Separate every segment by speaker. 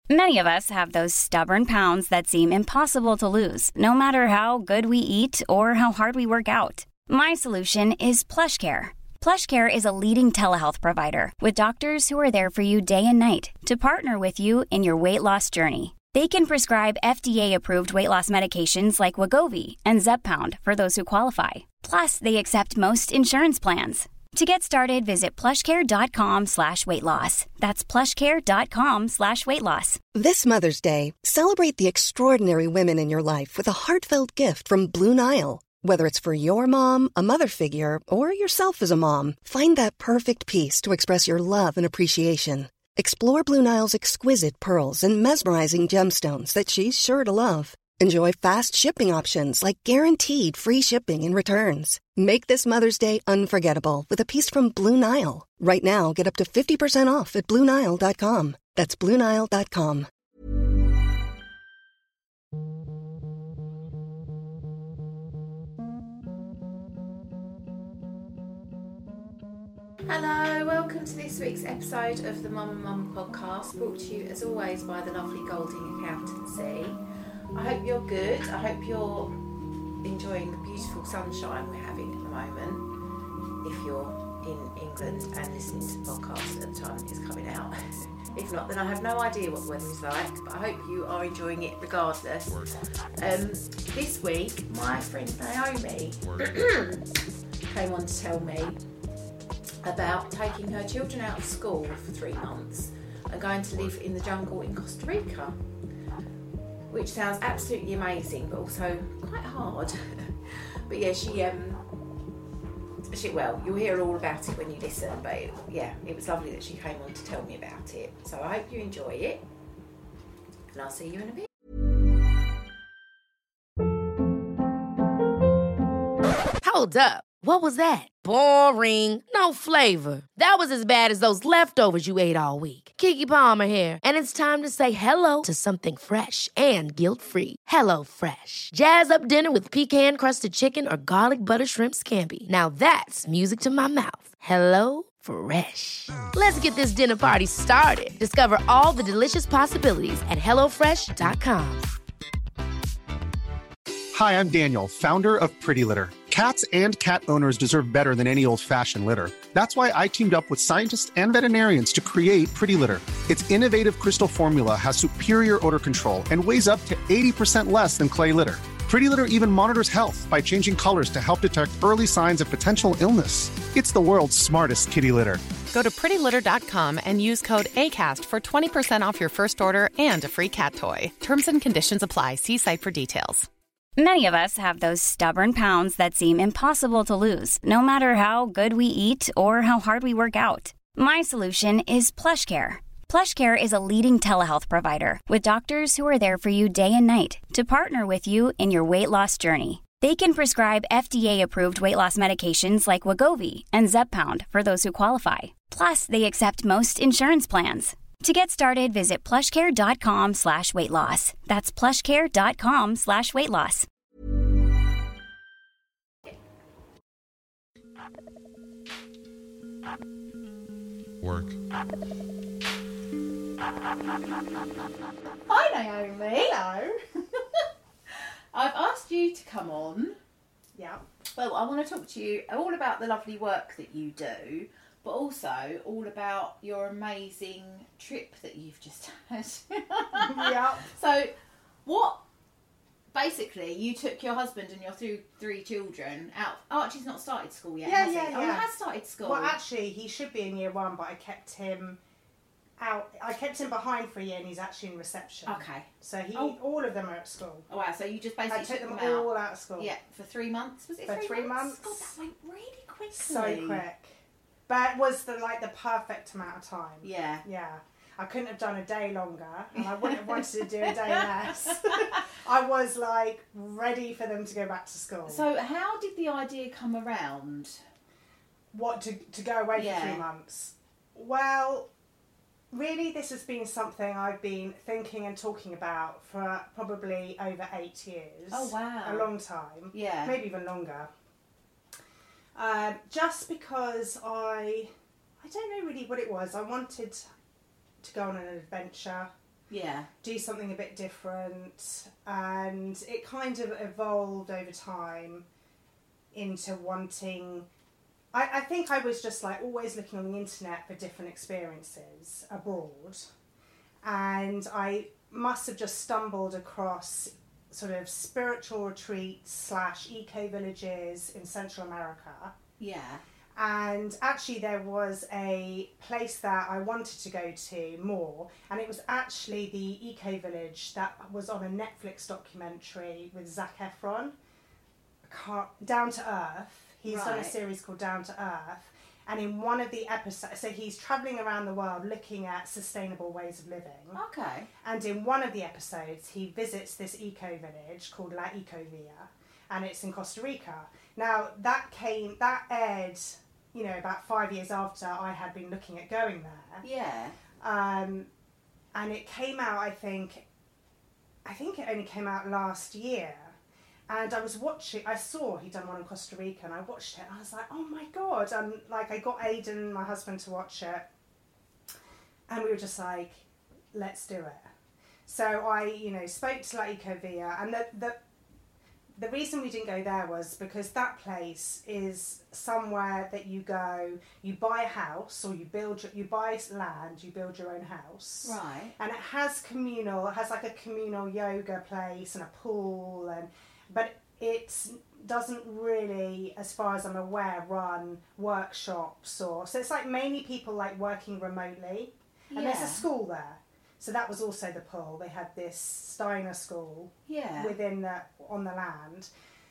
Speaker 1: Many of us have those stubborn pounds that seem impossible to lose, no matter how good we eat or how hard we work out. My solution is PlushCare. PlushCare is a leading telehealth provider with doctors who are there for you day and night to partner with you in your weight loss journey. They can prescribe FDA-approved weight loss medications like Wegovy and Zepbound for those who qualify. Plus, they accept most insurance plans. To get started, visit plushcare.com/weightloss. That's plushcare.com/weightloss.
Speaker 2: This Mother's Day, celebrate the extraordinary women in your life with a heartfelt gift from Blue Nile. Whether it's for your mom, a mother figure, or yourself as a mom, find that perfect piece to express your love and appreciation. Explore Blue Nile's exquisite pearls and mesmerizing gemstones that she's sure to love. Enjoy fast shipping options like guaranteed free shipping and returns. Make this Mother's Day unforgettable with a piece from Blue Nile. Right now, get up to 50% off at BlueNile.com. That's BlueNile.com.
Speaker 3: Hello, welcome to this week's episode of the Mum and Mum podcast, brought to you as always by the lovely Golding Accountancy. I hope you're good. I hope you're enjoying the beautiful sunshine we're having at the moment. If you're in England and listening to the podcast at the time it's coming out. If not, then I have no idea what the weather is like, but I hope you are enjoying it regardless. This week, my friend Naomi came on to tell me about taking her children out of school for 3 months and going to live in the jungle in Costa Rica, which sounds absolutely amazing, but also quite hard. But yeah, well, you'll hear all about it when you listen, but it was lovely that she came on to tell me about it. So I hope you enjoy it, and I'll see you in a bit.
Speaker 4: Hold up. What was that? Boring. No flavor. That was as bad as those leftovers you ate all week. Keke Palmer here, and it's time to say hello to something fresh and guilt-free. Hello Fresh. Jazz up dinner with pecan-crusted chicken or garlic butter shrimp scampi. Now that's music to my mouth. Hello Fresh. Let's get this dinner party started. Discover all the delicious possibilities at HelloFresh.com.
Speaker 5: Hi, I'm Daniel, founder of Pretty Litter. Cats and cat owners deserve better than any old-fashioned litter. That's why I teamed up with scientists and veterinarians to create Pretty Litter. Its innovative crystal formula has superior odor control and weighs up to 80% less than clay litter. Pretty Litter even monitors health by changing colors to help detect early signs of potential illness. It's the world's smartest kitty litter.
Speaker 6: Go to prettylitter.com and use code ACAST for 20% off your first order and a free cat toy. Terms and conditions apply. See site for details.
Speaker 1: Many of us have those stubborn pounds that seem impossible to lose, no matter how good we eat or how hard we work out. My solution is PlushCare. PlushCare is a leading telehealth provider with doctors who are there for you day and night to partner with you in your weight loss journey. They can prescribe FDA-approved weight loss medications like Wegovy and Zepbound for those who qualify. Plus, they accept most insurance plans. To get started, visit plushcare.com/weightloss. That's plushcare.com/weightloss.
Speaker 7: Work.
Speaker 3: Hi Naomi. Hello. I've asked you to come on.
Speaker 8: Yeah.
Speaker 3: Well, I want to talk to you all about the lovely work that you do, but also all about your amazing trip that you've just had.
Speaker 8: Yeah.
Speaker 3: So, basically, you took your husband and your three children out. Archie's not started school yet, has he?
Speaker 8: Yeah.
Speaker 3: Oh, he has started school.
Speaker 8: Well, actually, he should be in year 1, but I kept him out. I kept him behind for a year, and he's actually in reception.
Speaker 3: Okay.
Speaker 8: So all of them are at school.
Speaker 3: Oh, wow. So you just basically
Speaker 8: I took them
Speaker 3: out.
Speaker 8: all out of school.
Speaker 3: Yeah, for 3 months. Was it
Speaker 8: for 3 months?
Speaker 3: God, that went really quickly.
Speaker 8: So quick. But it was the perfect amount of time.
Speaker 3: Yeah.
Speaker 8: Yeah. I couldn't have done a day longer, and I wouldn't have wanted to do a day less. I was ready for them to go back to school.
Speaker 3: So how did the idea come around?
Speaker 8: What, to go away for 3 months? Well, really this has been something I've been thinking and talking about for probably over 8 years.
Speaker 3: Oh, wow.
Speaker 8: A long time.
Speaker 3: Yeah.
Speaker 8: Maybe even longer. Just because I don't know really what it was. I wanted to go on an adventure. do something a bit different. And it kind of evolved over time into wanting... I think I was just like always looking on the internet for different experiences abroad. And I must have just stumbled across sort of spiritual retreats / eco-villages in Central America.
Speaker 3: Yeah.
Speaker 8: And actually there was a place that I wanted to go to more, and it was actually the eco-village that was on a Netflix documentary with Zac Efron, Down to Earth. He's done a series called Down to Earth, and in one of the episodes, so he's travelling around the world looking at sustainable ways of living.
Speaker 3: Okay.
Speaker 8: And in one of the episodes, he visits this eco-village called La Ecovilla, and it's in Costa Rica. Now, that aired, you know, about 5 years after I had been looking at going there.
Speaker 3: Yeah.
Speaker 8: And it came out, I think it only came out last year. And I was watching, I saw he'd done one in Costa Rica, and I watched it, and I was like, oh my God. And like, I got Aidan, my husband, to watch it. And we were just like, let's do it. So I, you know, spoke to La Ecovilla, and the reason we didn't go there was because that place is somewhere that you go, you buy a house, or you buy land, you build your own house.
Speaker 3: Right.
Speaker 8: And it has like a communal yoga place and a pool, but it doesn't really, as far as I'm aware, run workshops so it's like mainly people like working remotely. And there's a school there. So that was also the pull. They had this Steiner school on the land.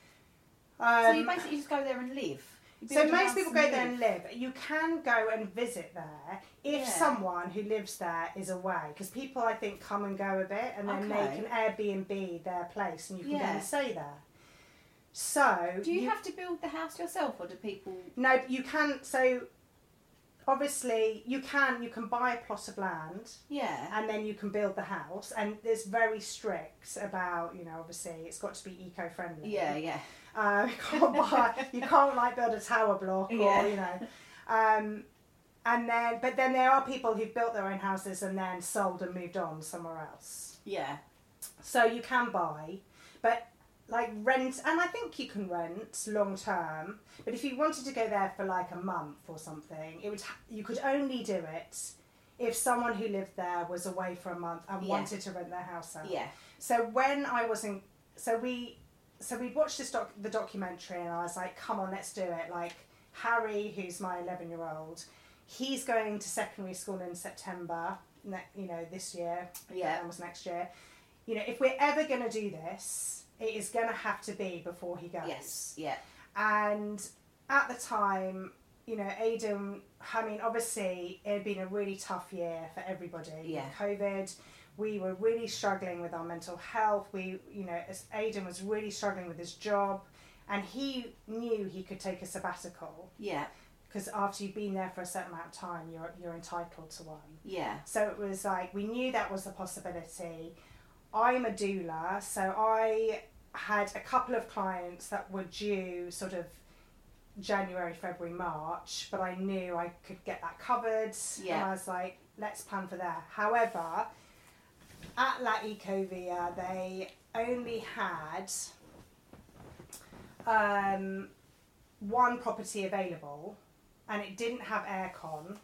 Speaker 3: So you basically just go there and live?
Speaker 8: So most people go there and live. You can go and visit there if someone who lives there is away. Because people, I think, come and go a bit, and then they can Airbnb their place, and you can go and stay there. So...
Speaker 3: Do you have to build the house yourself, or do people...
Speaker 8: No, you can... So... Obviously, you can buy a plot of land, and then you can build the house, and it's very strict about, you know, obviously it's got to be eco-friendly. You can't like build a tower block, or you know, but then there are people who've built their own houses and then sold and moved on somewhere else.
Speaker 3: Yeah.
Speaker 8: So you can buy, but like rent, and I think you can rent long term, but if you wanted to go there for like a month or something, you could only do it if someone who lived there was away for a month and wanted to rent their house out.
Speaker 3: Yeah.
Speaker 8: So when I was in, we'd watched the documentary, and I was like, come on, let's do it. Like Harry, who's my 11-year-old, he's going to secondary school in September, you know, this year.
Speaker 3: Yeah.
Speaker 8: Almost next year. You know, if we're ever going to do this, it is going to have to be before he goes.
Speaker 3: Yes, yeah.
Speaker 8: And at the time, you know, Aidan, I mean, obviously it had been a really tough year for everybody.
Speaker 3: Yeah.
Speaker 8: With COVID, we were really struggling with our mental health. Aidan was really struggling with his job, and he knew he could take a sabbatical.
Speaker 3: Yeah.
Speaker 8: Because after you've been there for a certain amount of time, you're entitled to one.
Speaker 3: Yeah.
Speaker 8: So it was like, we knew that was a possibility. I'm a doula, so I had a couple of clients that were due sort of January, February, March, but I knew I could get that covered.
Speaker 3: Yeah.
Speaker 8: And I was like, let's plan for that. However, at La Ecovilla, they only had one property available, and it didn't have aircon,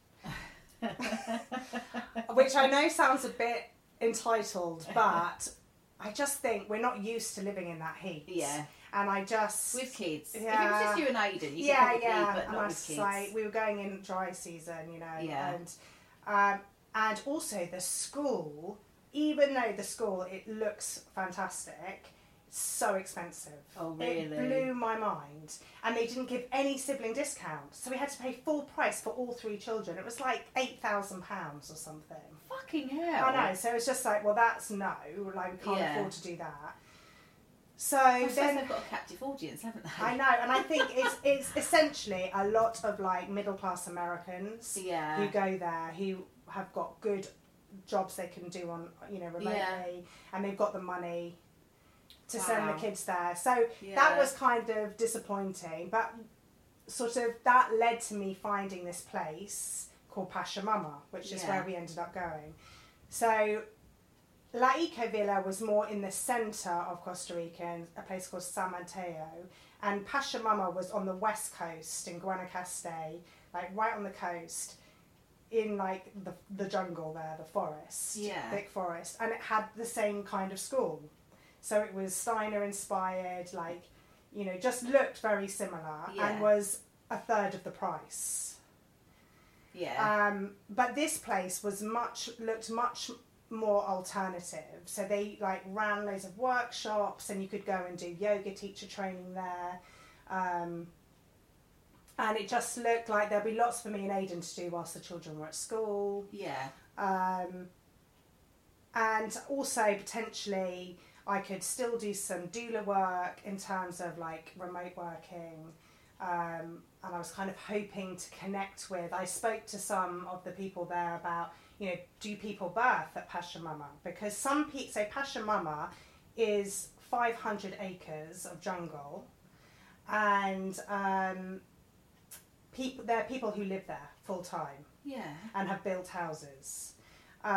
Speaker 8: which I know sounds a bit entitled, but I just think we're not used to living in that heat.
Speaker 3: Yeah.
Speaker 8: And I just...
Speaker 3: With kids.
Speaker 8: Yeah.
Speaker 3: If it was just you and Aidan, you could probably, but
Speaker 8: and
Speaker 3: not with kids.
Speaker 8: Like, we were going in dry season, you know.
Speaker 3: Yeah.
Speaker 8: And also the school, even though the school, it looks fantastic, it's so expensive.
Speaker 3: Oh, really?
Speaker 8: It blew my mind. And they didn't give any sibling discounts. So we had to pay full price for all 3 children. It was like £8,000 or something.
Speaker 3: Fucking hell.
Speaker 8: I know. So it's just like, well, that's no. Like, we can't afford to do that. So
Speaker 3: then they've got a captive audience, haven't they?
Speaker 8: I know, and I think it's essentially a lot of like middle class Americans who go there, who have got good jobs they can do on, you know, remotely, and they've got the money to send the kids there. So that was kind of disappointing, but sort of that led to me finding this place called Pachamama, which is where we ended up going. So La Ecovilla was more in the centre of Costa Rica, in a place called San Mateo, and Pachamama was on the west coast in Guanacaste, like right on the coast, in like the jungle there, the forest, thick forest, and it had the same kind of school. So it was Steiner inspired, like, you know, just looked very similar and was a third of the price. Yeah. But this place was looked much more alternative. So they like ran loads of workshops, and you could go and do yoga teacher training there. And it just looked like there'd be lots for me and Aidan to do whilst the children were at school. Yeah. And also potentially I could still do some doula work in terms of like remote working. And I was kind of hoping to connect with, I spoke to some of the people there about, you know, do people birth at Pachamama? Because some people, so Pachamama is 500 acres of jungle, and there are people who live there full time, and have built houses, so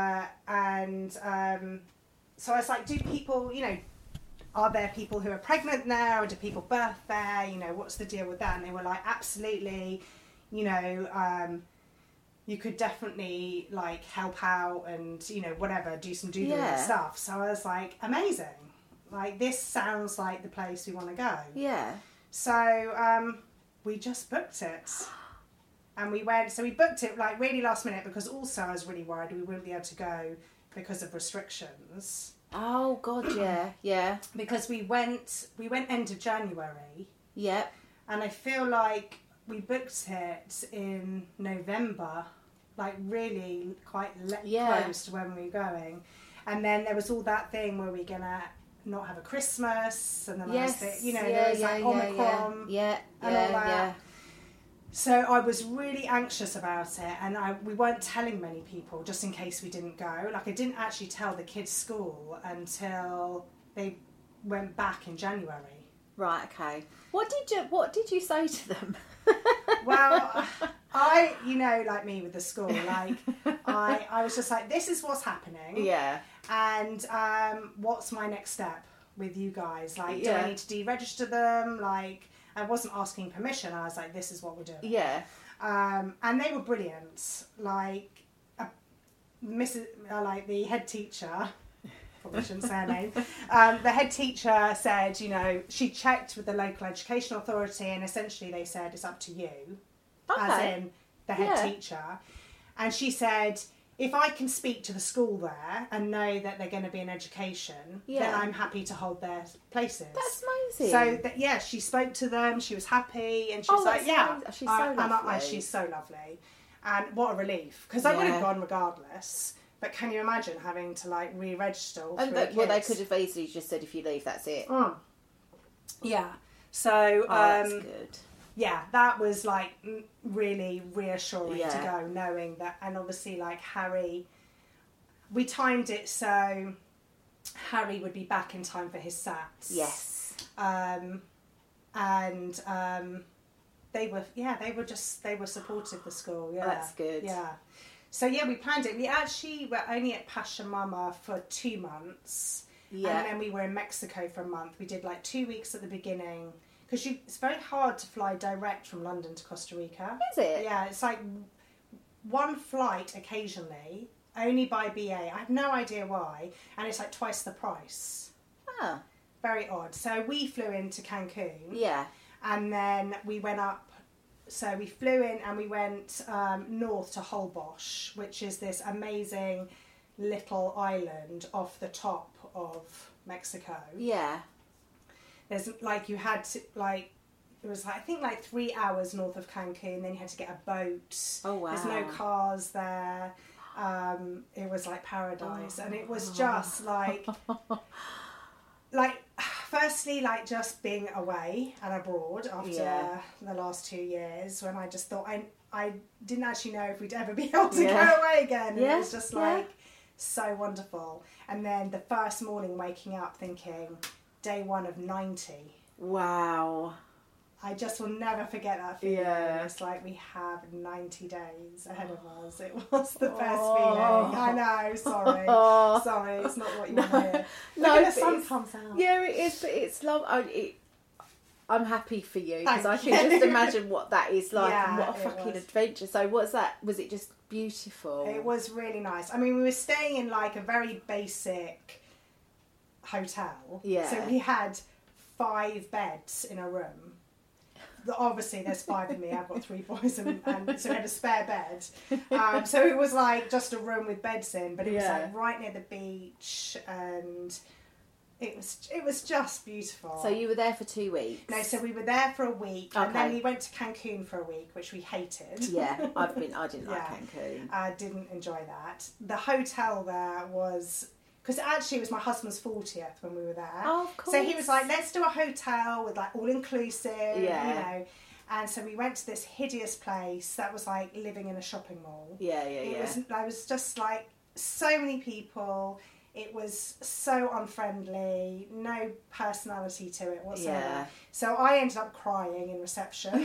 Speaker 8: I was like, do people, you know, are there people who are pregnant there, or do people birth there? You know, what's the deal with that? And they were like, absolutely, you know, you could definitely like help out and, you know, whatever, do some doodling and stuff. So I was like, amazing. Like, this sounds like the place we want to go. Yeah. So we just booked it. And we booked it like really last minute, because also I was really worried we wouldn't be able to go because of restrictions.
Speaker 9: Oh God, yeah.
Speaker 8: Because we went end of January.
Speaker 9: Yep.
Speaker 8: And I feel like we booked it in November, like really quite close to when we were going. And then there was all that thing where we're gonna not have a Christmas, and then there was like Omicron and all that. So I was really anxious about it, and we weren't telling many people just in case we didn't go. Like, I didn't actually tell the kids' school until they went back in January.
Speaker 9: Right, okay. What did you say to them?
Speaker 8: Well, I, you know, like me with the school, like I was just like, this is what's happening. Yeah. And what's my next step with you guys? Like, do I need to deregister them? Like, I wasn't asking permission. I was like, this is what we're doing. Yeah. And they were brilliant. Like, like the head teacher, probably shouldn't say her name. The head teacher said, you know, she checked with the local education authority, and essentially they said it's up to you, as in the head teacher. And she said, if I can speak to the school there and know that they're going to be in education, then I'm happy to hold their places.
Speaker 9: That's amazing.
Speaker 8: So she spoke to them. She was happy, and she was like, "Yeah,
Speaker 9: she's so lovely.
Speaker 8: She's so lovely." And what a relief, because I would have gone regardless. But can you imagine having to like re-register?
Speaker 9: They could have easily just said, "If you leave, that's it."
Speaker 8: Yeah. So
Speaker 9: that's good.
Speaker 8: Yeah, that was like really reassuring to go, knowing that. And obviously, like Harry, we timed it so Harry would be back in time for his SATs. Yes. They were supportive, the school. Yeah,
Speaker 9: that's good.
Speaker 8: Yeah. So yeah, we planned it. We actually were only at Pachamama for 2 months. Yeah. And then we were in Mexico for a month. We did like 2 weeks at the beginning. Because it's very hard to fly direct from London to Costa Rica.
Speaker 9: Is it?
Speaker 8: Yeah, it's like one flight occasionally, only by BA. I have no idea why. And it's like twice the price.
Speaker 9: Ah.
Speaker 8: Very odd. So we flew into Cancun.
Speaker 9: Yeah.
Speaker 8: And then we went up. So we flew in and we went north to Holbox, which is this amazing little island off the top of Mexico. Yeah. There's like, you had to, like, it was like, I think like 3 hours north of Cancun, then you had to get a boat. Oh wow. There's no cars there. It was like paradise. And it was just like firstly, like just being away and abroad after the last 2 years, when I just thought I didn't actually know if we'd ever be able to go away again. And it was just like so wonderful. And then the first morning waking up thinking, day 1 of 90.
Speaker 9: Wow.
Speaker 8: I just will never forget that feeling.
Speaker 9: Yeah.
Speaker 8: It's like we have 90 days ahead of us. It was the best feeling. I know, sorry. Sorry, it's not what you want to hear.
Speaker 9: No,
Speaker 8: Look at
Speaker 9: but
Speaker 8: the sun
Speaker 9: it's-
Speaker 8: comes out.
Speaker 9: Yeah, it is, but it's I'm happy for you because I
Speaker 8: Thank
Speaker 9: can
Speaker 8: you.
Speaker 9: just imagine what that is like
Speaker 8: Yeah,
Speaker 9: and what a
Speaker 8: it
Speaker 9: fucking
Speaker 8: was.
Speaker 9: adventure. So what's that? Was it just beautiful?
Speaker 8: It was really nice. I mean, we were staying in like a very basic hotel.
Speaker 9: Yeah.
Speaker 8: So we had 5 beds in a room. Obviously, there's 5 of me. I've got 3 boys, and so we had a spare bed. So it was like just a room with beds in, but it was like right near the beach, and it was just beautiful.
Speaker 9: So you were there for 2 weeks?
Speaker 8: No, so we were there for a week, and then
Speaker 9: Okay.
Speaker 8: we went to Cancun for a week, which we hated.
Speaker 9: Yeah, I didn't like Cancun.
Speaker 8: I didn't enjoy that. The hotel there was... Because actually it was my husband's 40th when we were there.
Speaker 9: Oh, of course.
Speaker 8: So he was like, let's do a hotel with like all-inclusive,
Speaker 9: Yeah.
Speaker 8: you know. And so we went to this hideous place that was like living in a shopping mall.
Speaker 9: Yeah.
Speaker 8: I was just like so many people. It was so unfriendly, no personality to it whatsoever.
Speaker 9: Yeah.
Speaker 8: So I ended up crying in reception.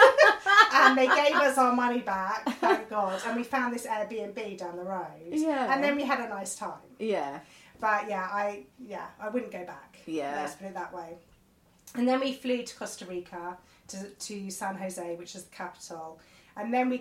Speaker 8: And they gave us our money back, thank God. And we found this Airbnb down the road.
Speaker 9: Yeah.
Speaker 8: And then we had a nice time.
Speaker 9: Yeah.
Speaker 8: But I wouldn't go back.
Speaker 9: Yeah.
Speaker 8: Let's put it that way. And then we flew to Costa Rica, to San Jose, which is the capital. And then we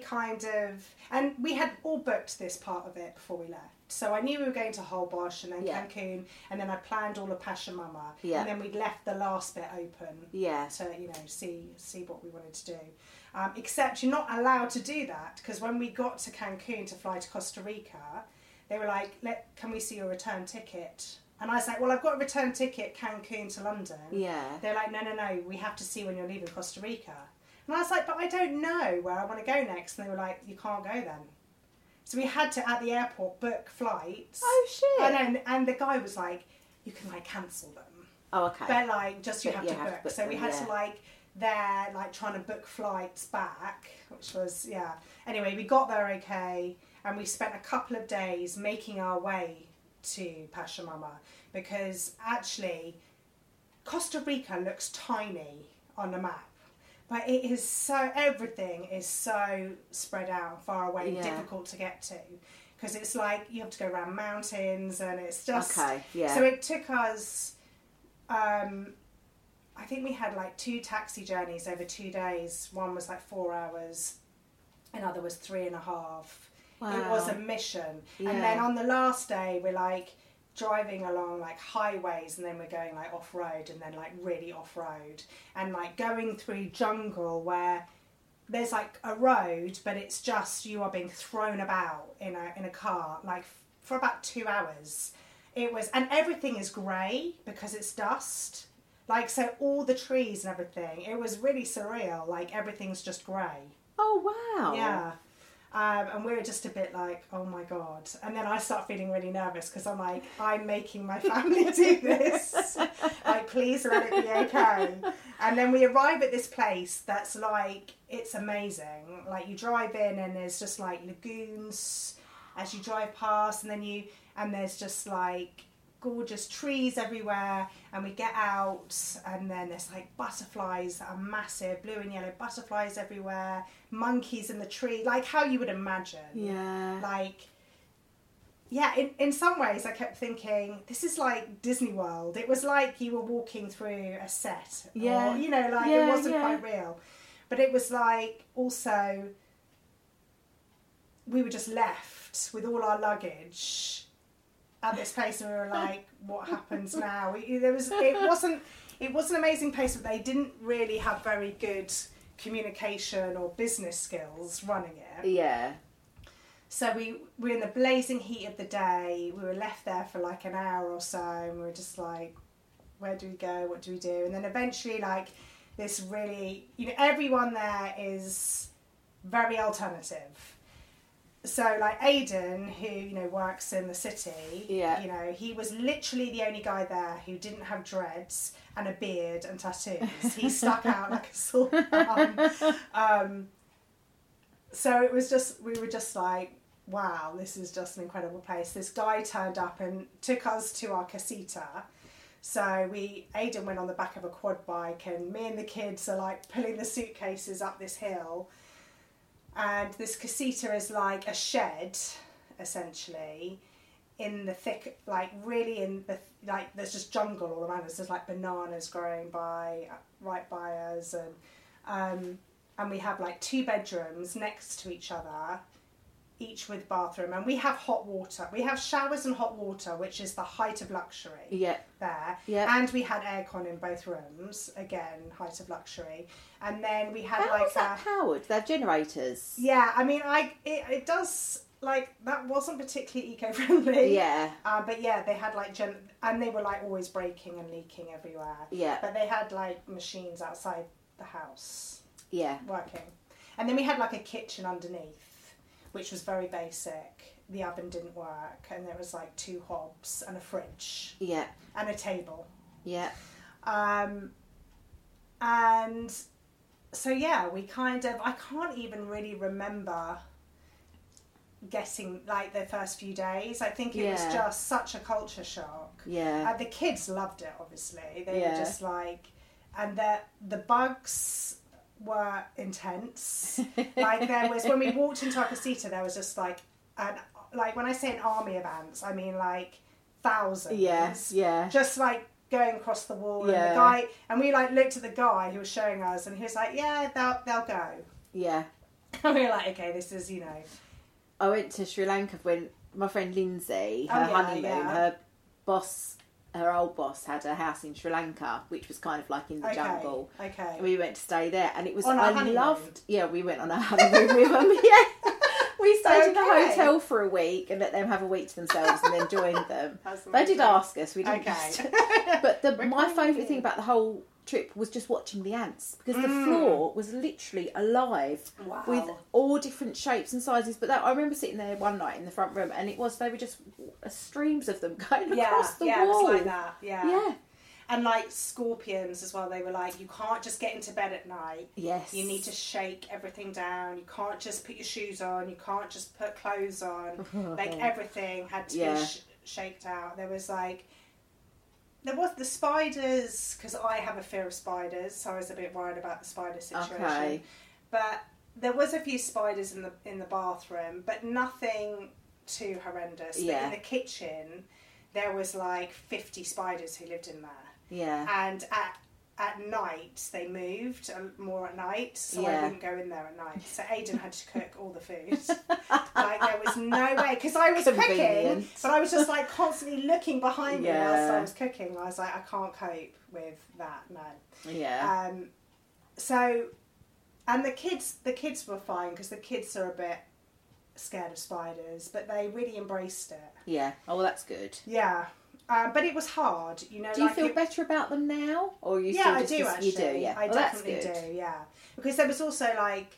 Speaker 8: and we had all booked this part of it before we left. So I knew we were going to Holbox and then Cancun, and then I planned all of Pachamama.
Speaker 9: Yeah.
Speaker 8: And then we'd left the last bit open
Speaker 9: Yeah.
Speaker 8: to, you know, see what we wanted to do. Except you're not allowed to do that, because when we got to Cancun to fly to Costa Rica, they were like, can we see your return ticket? And I was like, well, I've got a return ticket Cancun to London.
Speaker 9: Yeah.
Speaker 8: They're like, no, we have to see when you're leaving Costa Rica. And I was like, but I don't know where I want to go next. And they were like, you can't go then. So we had to, at the airport, book flights.
Speaker 9: Oh, shit.
Speaker 8: And the guy was like, you can like cancel them.
Speaker 9: Oh, okay.
Speaker 8: But like, just you
Speaker 9: But
Speaker 8: have
Speaker 9: you
Speaker 8: to
Speaker 9: have to
Speaker 8: book.
Speaker 9: book
Speaker 8: So we
Speaker 9: them,
Speaker 8: had
Speaker 9: yeah.
Speaker 8: to like, there, like trying to book flights back, which was, yeah. Anyway, we got there okay, and we spent a couple of days making our way to Pachamama, because actually Costa Rica looks tiny on the map, but it is everything is so spread out, far away, and difficult to get to, because it's like you have to go around mountains, and it's just
Speaker 9: Okay, yeah.
Speaker 8: So it took us I think we had like 2 taxi journeys over 2 days. One was like 4 hours, another was 3.5.
Speaker 9: Wow.
Speaker 8: It was a mission.
Speaker 9: Yeah.
Speaker 8: And then on the last day, we're like driving along like highways, and then we're going like off-road, and then like really off-road, and like going through jungle where there's like a road, but it's just you are being thrown about in a car like for about 2 hours. It was, and everything is grey because it's dust. Like, so all the trees and everything, it was really surreal. Like, everything's just grey.
Speaker 9: Oh, wow.
Speaker 8: Yeah. And we were just a bit like, oh my God. And then I start feeling really nervous, because I'm like, I'm making my family do this. Like, please let it be okay. And then we arrive at this place that's like, it's amazing. Like, you drive in and there's just like lagoons as you drive past, and there's just like gorgeous trees everywhere, and we get out, and then there's like butterflies that are massive, blue and yellow butterflies everywhere, monkeys in the tree, like how you would imagine.
Speaker 9: Yeah.
Speaker 8: Like, yeah, in some ways I kept thinking, this is like Disney World. It was like you were walking through a set.
Speaker 9: Yeah.
Speaker 8: Or, you know, like it wasn't quite real. But it was like, also, we were just left with all our luggage at this place, and we were like, what happens now? It was an amazing place, but they didn't really have very good communication or business skills running it.
Speaker 9: Yeah.
Speaker 8: So we were in the blazing heat of the day. We were left there for like an hour or so, and we were just like, where do we go? What do we do? And then eventually, like, this really, you know, everyone there is very alternative. So, like, Aidan, who, you know, works in the city, you know, he was literally the only guy there who didn't have dreads and a beard and tattoos. He stuck out like a sore thumb. So it was just, we were just like, wow, this is just an incredible place. This guy turned up and took us to our casita. So Aidan went on the back of a quad bike, and me and the kids are like pulling the suitcases up this hill. And this casita is like a shed, essentially, in the thick, like really in the, like there's just jungle all around us. There's like bananas growing right by us, and we have like 2 bedrooms next to each other, each with bathroom, and we have hot water. We have showers and hot water, which is the height of luxury. Yeah. There. Yeah. And we had aircon in both rooms, again, height of luxury. And then we had
Speaker 10: How is that powered? They're generators.
Speaker 8: Yeah, I mean, it does, like, that wasn't particularly eco-friendly.
Speaker 10: Yeah.
Speaker 8: But yeah, they had like and they were like always breaking and leaking everywhere. Yeah. But they had like machines outside the house. Yeah. Working. And then we had like a kitchen underneath, which was very basic. The oven didn't work, and there was like 2 hobs and a fridge. Yeah. And a table. Yeah. And so yeah, we kind of, I can't even really remember getting like the first few days. I think it was just such a culture shock. Yeah. The kids loved it, obviously. They were just like, and the bugs were intense. Like there was, when we walked into our casita, there was just like when I say an army of ants, I mean like thousands. Yes, yeah. Just like going across the wall, and the guy, and we like looked at the guy who was showing us, and he was like, "Yeah, they'll go." Yeah. And we were like, "Okay, this is, you know."
Speaker 10: I went to Sri Lanka when my friend Lindsay, her honeymoon, her old boss had a house in Sri Lanka, which was kind of like in the jungle. Okay. And we went to stay there, and it was, we went on a honeymoon with them, yeah. We stayed in a hotel for a week and let them have a week to themselves and then joined them. They did ask us, we didn't. But my favourite thing about the whole trip was just watching the ants, because the floor was literally alive with all different shapes and sizes. But I remember sitting there one night in the front room, and they were just streams of them going across the wall.
Speaker 8: Yeah, it was like that. Yeah. And like scorpions as well, they were like, you can't just get into bed at night. Yes. You need to shake everything down. You can't just put your shoes on. You can't just put clothes on. Like everything had to be shaked out. There was the spiders, because I have a fear of spiders, so I was a bit worried about the spider situation. Okay. But there was a few spiders in the bathroom, but nothing too horrendous. Yeah. But in the kitchen, there was like 50 spiders who lived in there. Yeah. And at night, they moved more at night, so I wouldn't go in there at night. So Aidan had to cook all the food. Like, there was no way, because I was cooking, but I was just like constantly looking behind me whilst I was cooking. I was like, I can't cope with that, no. Yeah. So, and the kids were fine, because the kids are a bit scared of spiders, but they really embraced it.
Speaker 10: Yeah. Oh, well, that's good.
Speaker 8: Yeah. But it was hard, you know.
Speaker 10: Do you feel better about them now, or you still
Speaker 8: I do actually.
Speaker 10: You do, yeah.
Speaker 8: I definitely do, yeah. Because there was also like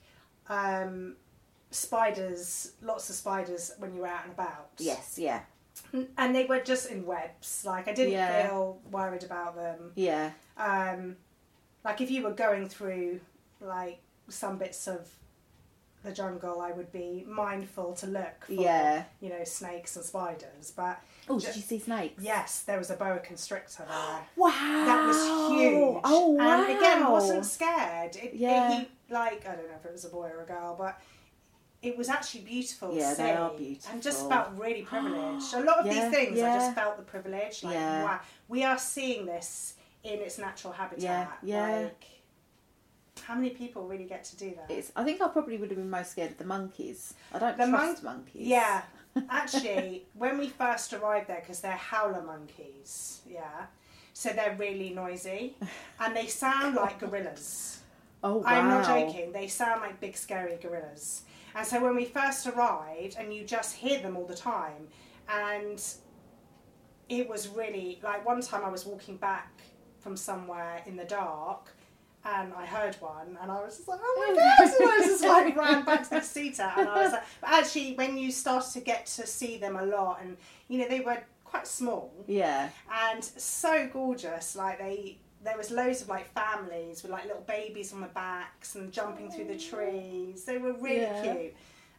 Speaker 8: spiders, lots of spiders when you were out and about.
Speaker 10: Yes, yeah.
Speaker 8: And they were just in webs. Like I didn't feel worried about them. Yeah. Like if you were going through like some bits of the jungle, I would be mindful to look for, you know, snakes and spiders. But
Speaker 10: did you see snakes?
Speaker 8: Yes, there was a boa constrictor there.
Speaker 10: Wow,
Speaker 8: that was huge.
Speaker 10: Oh wow!
Speaker 8: And again, wasn't scared. He, like, I don't know if it was a boy or a girl, but it was actually beautiful to see. They are beautiful. And just felt really privileged. A lot of these things, I just felt the privilege. Like, wow, we are seeing this in its natural habitat. Like, how many people really get to do that?
Speaker 10: I think I probably would have been most scared of the monkeys. I don't trust monkeys.
Speaker 8: Yeah. Actually, when we first arrived there, because they're howler monkeys, so they're really noisy, and they sound like gorillas. Oh, wow. I'm not joking. They sound like big, scary gorillas. And so when we first arrived, and you just hear them all the time, and it was really, like one time I was walking back from somewhere in the dark, and I heard one, and I was just like, oh my God, and I just like ran back to the casita, and I was like, but actually when you started to get to see them a lot, and you know, they were quite small. Yeah. And so gorgeous, like there was loads of like families with like little babies on the backs and jumping through the trees. They were really cute.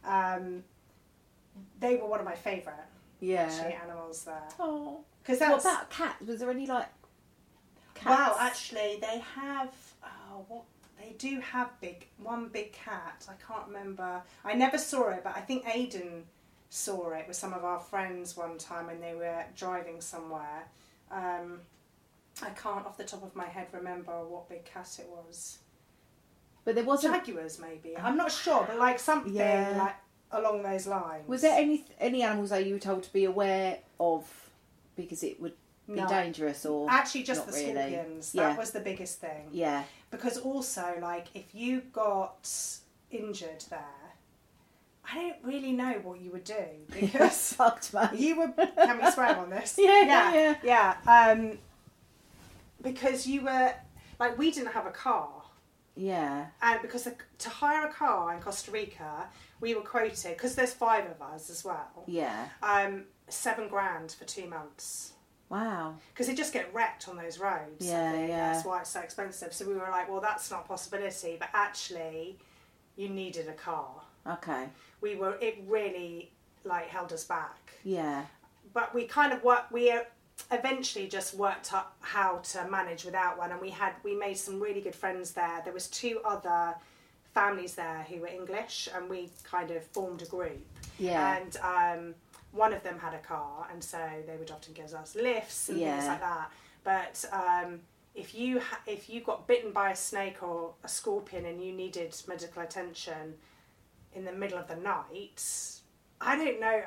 Speaker 8: They were one of my favourite animals there.
Speaker 10: Oh. What about cats? Was there any like cats?
Speaker 8: Well, actually, they have. They do have one big cat. I can't remember. I never saw it, but I think Aidan saw it with some of our friends one time when they were driving somewhere. I can't, off the top of my head, remember what big cat it was.
Speaker 10: But there wasn't
Speaker 8: jaguars, maybe. I'm not sure, but like something like along those lines.
Speaker 10: Was there any animals that you were told to be aware of because it would be dangerous, or
Speaker 8: actually just
Speaker 10: not
Speaker 8: the
Speaker 10: really?
Speaker 8: Scorpions? That was the biggest thing.
Speaker 10: Yeah.
Speaker 8: Because also, like, if you got injured there, I don't really know what you would do, because
Speaker 10: fucked, mate.
Speaker 8: You would. Can we swear on this?
Speaker 10: Yeah.
Speaker 8: Because you were like, we didn't have a car.
Speaker 10: Yeah.
Speaker 8: And because to hire a car in Costa Rica, we were quoted, because there's 5 of us as well.
Speaker 10: Yeah.
Speaker 8: $7,000 for 2 months.
Speaker 10: Wow.
Speaker 8: Because they just get wrecked on those roads.
Speaker 10: Yeah.
Speaker 8: That's why it's so expensive. So we were like, well, that's not a possibility. But actually, you needed a car.
Speaker 10: Okay.
Speaker 8: It really like held us back.
Speaker 10: Yeah.
Speaker 8: But we eventually just worked up how to manage without one, and we made some really good friends there. There was 2 other families there who were English, and we kind of formed a group.
Speaker 10: Yeah.
Speaker 8: And one of them had a car, and so they would often give us lifts and things like that. But if you got bitten by a snake or a scorpion and you needed medical attention in the middle of the night, I don't know.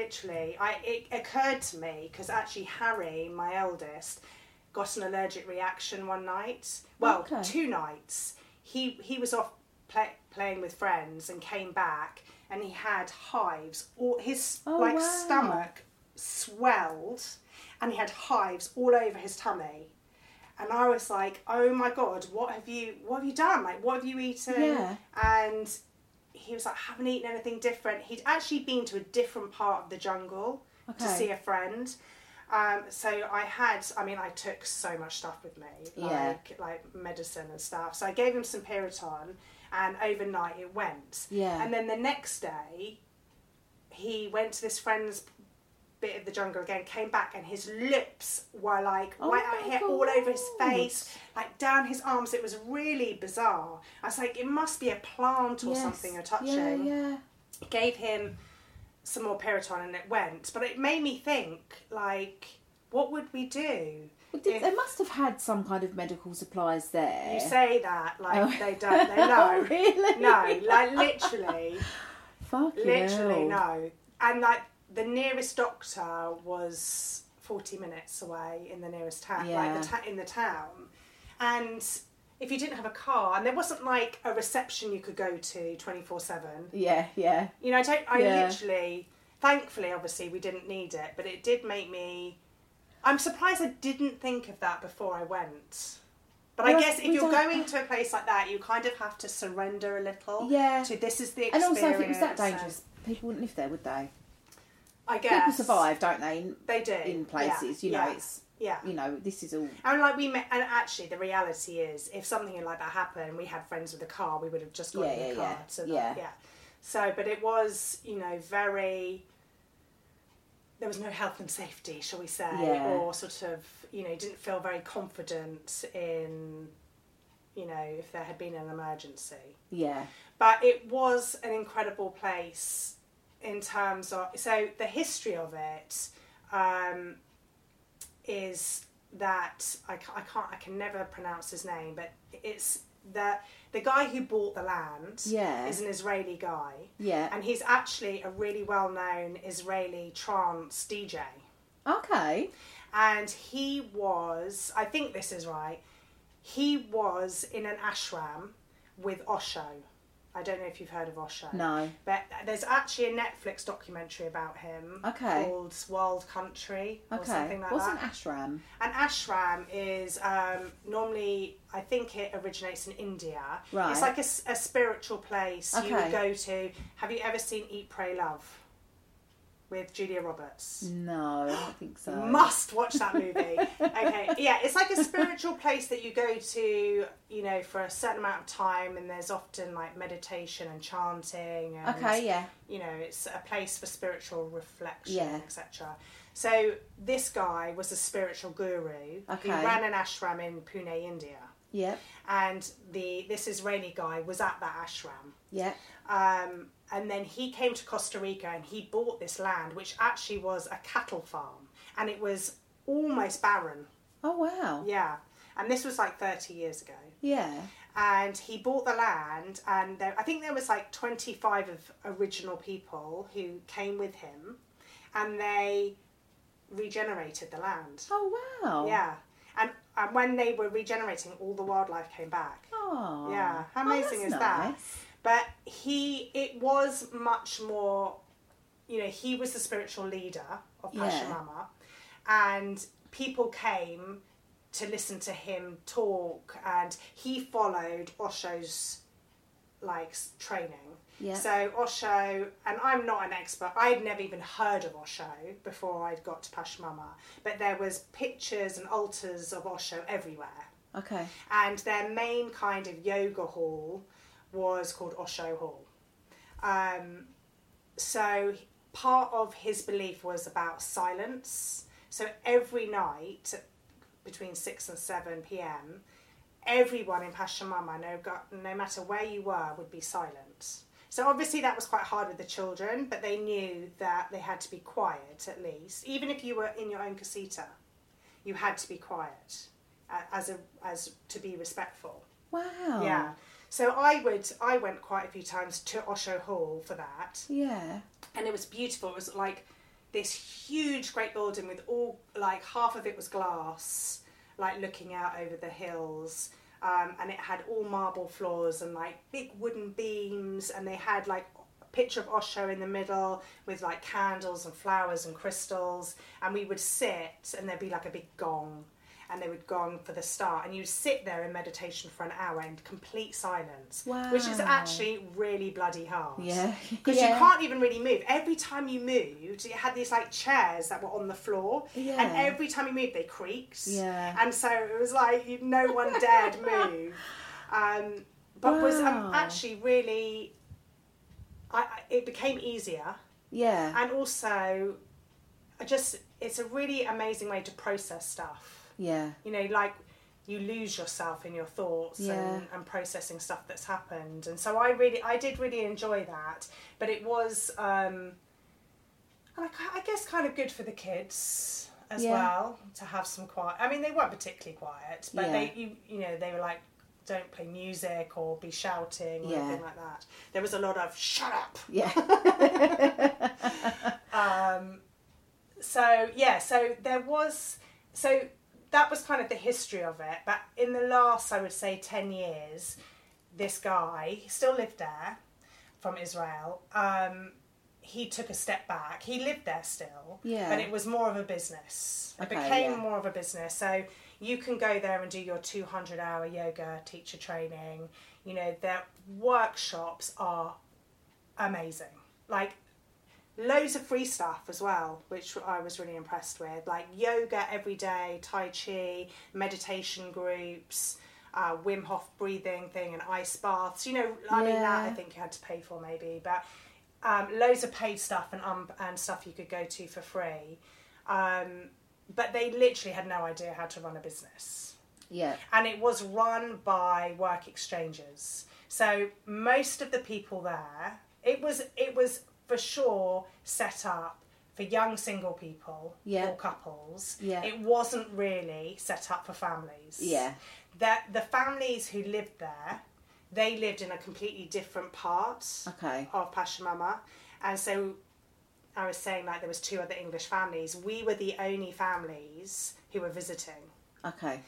Speaker 8: It occurred to me, because actually Harry, my eldest, got an allergic reaction one night. Well, 2 nights. He was off playing with friends and came back, and he had hives. His stomach swelled, and he had hives all over his tummy. And I was like, "Oh my God, what have you done? Like, what have you eaten?"
Speaker 10: Yeah.
Speaker 8: And he was like, "I haven't eaten anything different." He'd actually been to a different part of the jungle to see a friend. So I took so much stuff with me, like medicine and stuff. So I gave him some Piriton, and overnight it went.
Speaker 10: Yeah.
Speaker 8: And then the next day, he went to this friend's bit of the jungle again, came back, and his lips were like white out here all over his face, like down his arms. It was really bizarre. I was like, it must be a plant or something you're touching.
Speaker 10: Yeah.
Speaker 8: Gave him some more Piriton, and it went. But it made me think, like, what would we do?
Speaker 10: Well, they must have had some kind of medical supplies there.
Speaker 8: You say that, like, they don't. They know.
Speaker 10: Really?
Speaker 8: No, like, literally.
Speaker 10: Literally,
Speaker 8: no. And, like, the nearest doctor was 40 minutes away in the nearest town, in the town. And if you didn't have a car, and there wasn't like a reception you could go to 24/7.
Speaker 10: Yeah.
Speaker 8: You know, literally, thankfully, obviously, we didn't need it, but it did make me. I'm surprised I didn't think of that before I went. But I guess if you're going to a place like that, you kind of have to surrender a little.
Speaker 10: Yeah.
Speaker 8: To this is the
Speaker 10: And
Speaker 8: experience.
Speaker 10: also, if it was that dangerous, people wouldn't live there, would they?
Speaker 8: I guess.
Speaker 10: People survive, don't they?
Speaker 8: They do.
Speaker 10: In places, you know, it's...
Speaker 8: Yeah.
Speaker 10: You know, this is all...
Speaker 8: And like and actually the reality is, if something like that happened, we had friends with a car, we would have just got in the car. So, but it was, you know, there was no health and safety, shall we say, or sort of, you know, didn't feel very confident in, you know, if there had been an emergency.
Speaker 10: Yeah.
Speaker 8: But it was an incredible place in terms of, so the history of it is that I can never pronounce his name, but it's the guy who bought the land is an Israeli guy.
Speaker 10: Yeah.
Speaker 8: And he's actually a really well-known Israeli trance DJ.
Speaker 10: Okay.
Speaker 8: And he was, I think this is right, he was in an ashram with Osho. I don't know if you've heard of Osho.
Speaker 10: No.
Speaker 8: But there's actually a Netflix documentary about him called Wild Country or something like
Speaker 10: What's
Speaker 8: that.
Speaker 10: What's an ashram?
Speaker 8: An ashram is normally, I think it originates in India.
Speaker 10: Right.
Speaker 8: It's like a spiritual place you would go to. Have you ever seen Eat, Pray, Love? With Julia Roberts.
Speaker 10: No, I don't think so.
Speaker 8: You must watch that movie. Okay, yeah, it's like a spiritual place that you go to, you know, for a certain amount of time, and there's often like meditation and chanting. And, you know, it's a place for spiritual reflection, etc. So this guy was a spiritual guru who ran an ashram in Pune, India.
Speaker 10: Yeah.
Speaker 8: And this Israeli guy was at that ashram.
Speaker 10: Yeah.
Speaker 8: And then he came to Costa Rica and he bought this land, which actually was a cattle farm. And it was almost barren.
Speaker 10: Oh, wow.
Speaker 8: Yeah. And this was like 30 years ago.
Speaker 10: Yeah.
Speaker 8: And he bought the land, and I think there was like 25 of original people who came with him, and they regenerated the land.
Speaker 10: Oh, wow.
Speaker 8: Yeah. And when they were regenerating, all the wildlife came back.
Speaker 10: Oh.
Speaker 8: Yeah. How amazing is that? But it was much more, he was the spiritual leader of Pachamama, and people came to listen to him talk, and he followed Osho's training.
Speaker 10: Yeah.
Speaker 8: So Osho, and I'm not an expert, I'd never even heard of Osho before I'd got to Pachamama, but there was pictures and altars of Osho everywhere.
Speaker 10: Okay.
Speaker 8: And their main kind of yoga hall was called Osho Hall. So part of his belief was about silence. So every night between 6 and 7 p.m, everyone in Pachamama, no matter where you were, would be silent. So obviously that was quite hard with the children, but they knew that they had to be quiet at least. Even if you were in your own casita, you had to be quiet as to be respectful.
Speaker 10: Wow.
Speaker 8: Yeah. So I went quite a few times to Osho Hall for that.
Speaker 10: Yeah.
Speaker 8: And it was beautiful. It was like this huge great building with all, half of it was glass, looking out over the hills. And it had all marble floors and big wooden beams, and they had a picture of Osho in the middle with candles and flowers and crystals, and we would sit and there'd be a big gong, and they would gong for the start, and you'd sit there in meditation for an hour in complete silence.
Speaker 10: Wow.
Speaker 8: Which is actually really bloody hard.
Speaker 10: Yeah.
Speaker 8: Because you can't even really move. Every time you moved, you had these chairs that were on the floor,
Speaker 10: yeah.
Speaker 8: and every time you moved they creaked.
Speaker 10: Yeah.
Speaker 8: And so it was no one dared move. But was actually really, it became easier.
Speaker 10: Yeah.
Speaker 8: And also, it's a really amazing way to process stuff.
Speaker 10: Yeah.
Speaker 8: You lose yourself in your thoughts
Speaker 10: yeah.
Speaker 8: and processing stuff that's happened. And so I did really enjoy that. But it was, I guess, kind of good for the kids as
Speaker 10: yeah.
Speaker 8: well to have some quiet. I mean, they weren't particularly quiet, but
Speaker 10: yeah.
Speaker 8: they were don't play music or be shouting or
Speaker 10: yeah.
Speaker 8: anything like that. There was a lot of shut up.
Speaker 10: Yeah.
Speaker 8: So that was kind of the history of it. But in the last, I would say, 10 years, this guy, he still lived there from Israel. He took a step back. He lived there still,
Speaker 10: yeah.
Speaker 8: but it was more of a business.
Speaker 10: Okay,
Speaker 8: it became
Speaker 10: yeah.
Speaker 8: more of a business. So you can go there and do your 200-hour yoga teacher training. Their workshops are amazing. Loads of free stuff as well, which I was really impressed with. Yoga every day, Tai Chi, meditation groups, Wim Hof breathing thing, and ice baths. I mean, that I think you had to pay for maybe, but loads of paid stuff and stuff you could go to for free. But they literally had no idea how to run a business.
Speaker 10: Yeah.
Speaker 8: And it was run by work exchangers. So most of the people there, it was for sure set up for young single people
Speaker 10: yeah.
Speaker 8: or couples.
Speaker 10: Yeah.
Speaker 8: It wasn't really set up for families.
Speaker 10: Yeah.
Speaker 8: The families who lived there, they lived in a completely different part
Speaker 10: okay.
Speaker 8: of Pachamama. And so I was saying there was 2 other English families. We were the only families who were visiting.
Speaker 10: Okay.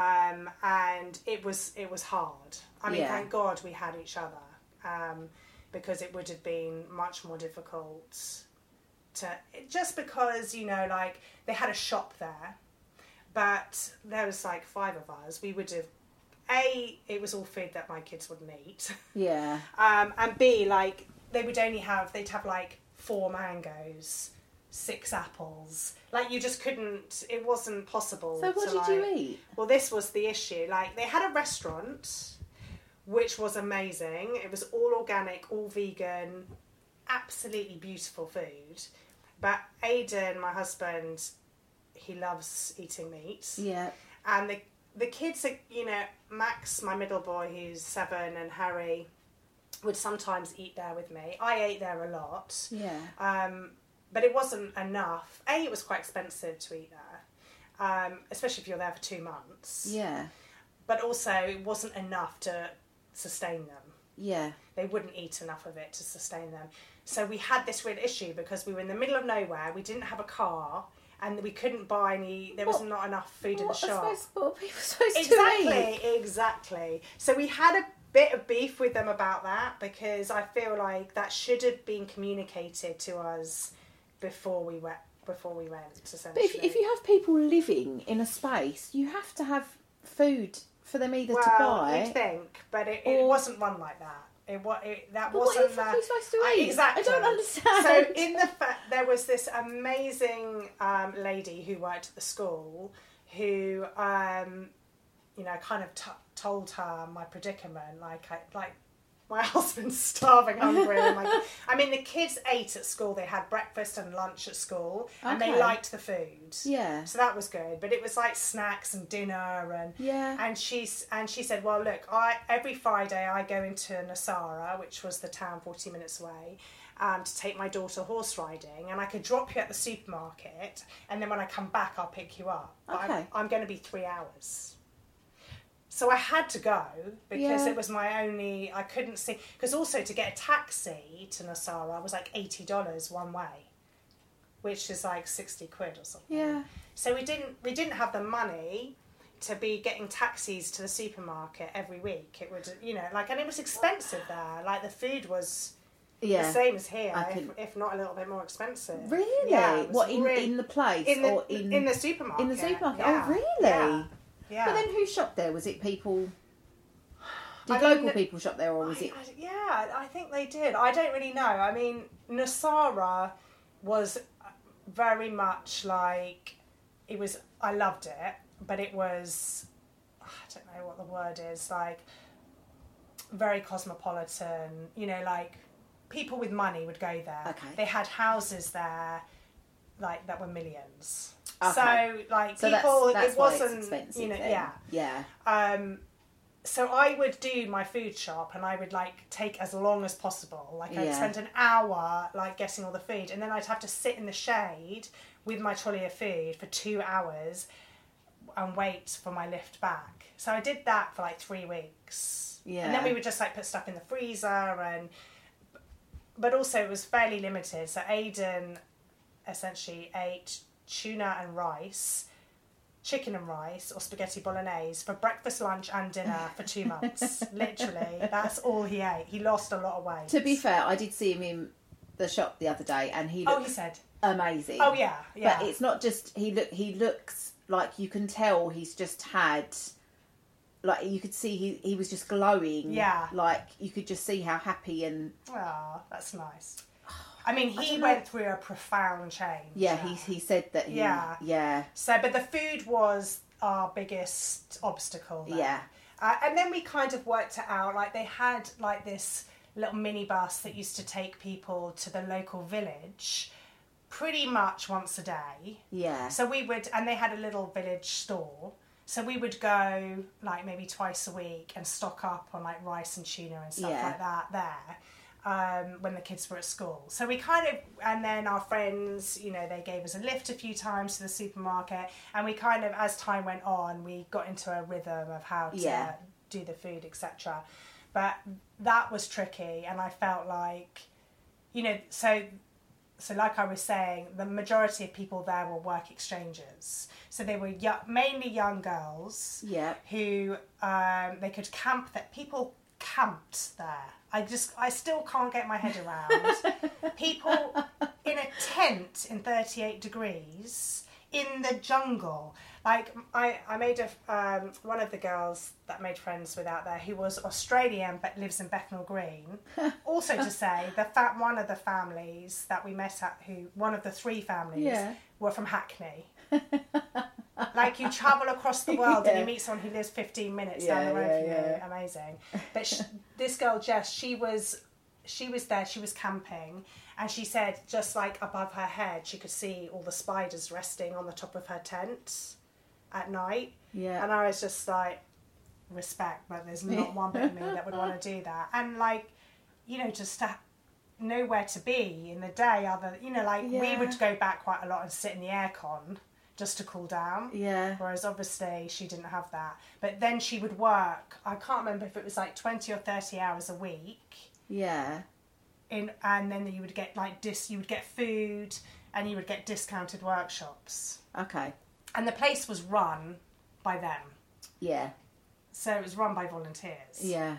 Speaker 8: And it was hard. I mean,
Speaker 10: yeah.
Speaker 8: thank God we had each other. Because it would have been much more difficult just because, they had a shop there, but there was 5 of us. We would have, it was all food that my kids wouldn't eat.
Speaker 10: Yeah.
Speaker 8: And B, they'd have 4 mangoes, 6 apples. You just couldn't, it wasn't possible.
Speaker 10: So what did you eat?
Speaker 8: Well, this was the issue. They had a restaurant, which was amazing. It was all organic, all vegan, absolutely beautiful food. But Aidan, my husband, he loves eating meat.
Speaker 10: Yeah.
Speaker 8: And the kids are, you know, Max, my middle boy, who's 7, and Harry would sometimes eat there with me. I ate there a lot.
Speaker 10: Yeah.
Speaker 8: But it wasn't enough. It was quite expensive to eat there, especially if you're there for 2 months.
Speaker 10: Yeah.
Speaker 8: But also, it wasn't enough to sustain them.
Speaker 10: Yeah.
Speaker 8: They wouldn't eat enough of it to sustain them. So we had this real issue because we were in the middle of nowhere, we didn't have a car, and we couldn't buy any, there was not enough food in the shop.
Speaker 10: What are people supposed to eat?
Speaker 8: Exactly. So we had a bit of beef with them about that, because I feel like that should have been communicated to us before we went, essentially.
Speaker 10: But if you have people living in a space, you have to have food for them either to buy.
Speaker 8: You'd think, but it wasn't run like that. That
Speaker 10: but
Speaker 8: wasn't
Speaker 10: what are you supposed to eat?
Speaker 8: Exactly.
Speaker 10: I don't understand.
Speaker 8: So there was this amazing lady who worked at the school who, you know, kind of told her my predicament, like my husband's starving, hungry. And I mean, the kids ate at school. They had breakfast and lunch at school, and they liked the food.
Speaker 10: Yeah.
Speaker 8: So that was good. But it was like snacks and dinner, and And she said, well, look, every Friday I go into Nasara, which was the town 40 minutes away, to take my daughter horse riding, and I could drop you at the supermarket, and then when I come back, I'll pick you up. But I'm going to be 3 hours. So I had to go because it was my only, I couldn't see, because also to get a taxi to Nasara was like $80 one way, which is like 60 quid or something.
Speaker 10: Yeah.
Speaker 8: So we didn't have the money to be getting taxis to the supermarket every week. It would, you know, like, and it was expensive there. Like the food was the same as here, if not a little bit more expensive.
Speaker 10: Really?
Speaker 8: Yeah,
Speaker 10: what, in the place?
Speaker 8: In the supermarket.
Speaker 10: In the supermarket?
Speaker 8: Yeah.
Speaker 10: Oh, really?
Speaker 8: Yeah. Yeah.
Speaker 10: But then who shopped there? Was it people... Did local people shop there, or was it...
Speaker 8: I think they did. I don't really know. I mean, Nasara was very much like... It was... I loved it, but it was... I don't know what the word is. Like, very cosmopolitan. You know, like, people with money would go there.
Speaker 10: Okay.
Speaker 8: They had houses there, like, that were millions.
Speaker 10: Okay.
Speaker 8: So, like,
Speaker 10: so
Speaker 8: people...
Speaker 10: that's
Speaker 8: it wasn't...
Speaker 10: It's expensive,
Speaker 8: you know,
Speaker 10: then.
Speaker 8: Yeah. So I would do my food shop, and I would like take as long as possible. Like I'd spend an hour like getting all the food, and then I'd have to sit in the shade with my trolley of food for 2 hours and wait for my lift back. So I did that for like 3 weeks. Yeah. And then we would just like put stuff in the freezer, but also it was fairly limited. So Aidan essentially ate tuna and rice, chicken and rice, or spaghetti bolognese for breakfast, lunch and dinner for 2 months. Literally, that's all he ate. He lost a lot of weight.
Speaker 10: To be fair, I did see him in the shop the other day, and he looked
Speaker 8: he said
Speaker 10: amazing.
Speaker 8: Oh yeah.
Speaker 10: But it's not just he looks like, you can tell he's just had, like, you could see he was just glowing.
Speaker 8: Yeah.
Speaker 10: Like you could just see how happy and...
Speaker 8: Oh, that's nice. I mean, he went through a profound change.
Speaker 10: Yeah, he said that he... Yeah.
Speaker 8: So, but the food was our biggest obstacle there.
Speaker 10: Yeah.
Speaker 8: And then we kind of worked it out. Like, they had, like, this little minibus that used to take people to the local village pretty much once a day.
Speaker 10: Yeah.
Speaker 8: So we would... And they had a little village store. So we would go, like, maybe twice a week and stock up on, like, rice and tuna and stuff like that there. When the kids were at school. So we kind of, and then our friends, you know, they gave us a lift a few times to the supermarket, and we kind of, as time went on, we got into a rhythm of how to do the food, etc. But that was tricky, and I felt like, you know, so like I was saying, the majority of people there were work exchangers. So they were mainly young girls who, they could camp, that people camped there. I still can't get my head around people in a tent in 38 degrees in the jungle. Like, I made one of the girls that made friends with out there, who was Australian but lives in Bethnal Green. Also to say, one of the families that we met at, one of the 3 families were from Hackney. Like, you travel across the world and you meet someone who lives 15 minutes down the road from you. Amazing. But this girl Jess, she she was there, she was camping, and she said just like above her head she could see all the spiders resting on the top of her tent at night. Yeah. And I was just like, respect, but there's not one bit of me that would want to do that. And like, you know, just to know where to be in the day, other, you know, like we would go back quite a lot and sit in the aircon just to cool down. Yeah. Whereas obviously she didn't have that. But then she would work, I can't remember if it was like 20 or 30 hours a week. Yeah. And then you would get like you would get food and you would get discounted workshops. Okay. And the place was run by them. Yeah. So it was run by volunteers. Yeah.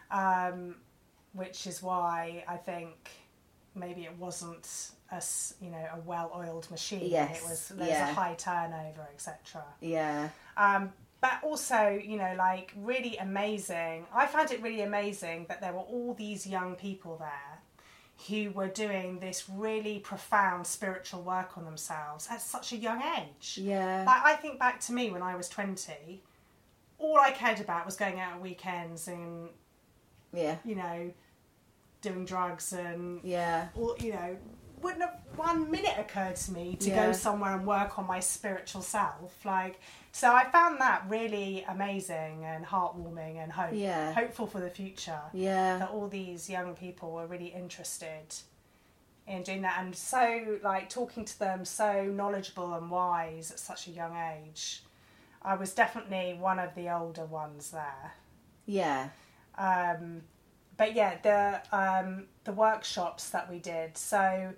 Speaker 8: Which is why I think maybe it wasn't a well-oiled machine. Yes. There was a high turnover, etc. Yeah. But also, you know, like really amazing. I found it really amazing that there were all these young people there who were doing this really profound spiritual work on themselves at such a young age. Yeah. Like, I think back to me when I was 20, all I cared about was going out on weekends and, you know, doing drugs and, all, you know, wouldn't have 1 minute occurred to me to go somewhere and work on my spiritual self. Like, so I found that really amazing and heartwarming and hopeful for the future. Yeah. That all these young people were really interested in doing that, and so like talking to them, so knowledgeable and wise at such a young age. I was definitely one of the older ones there. Yeah. But yeah, the workshops that we did. So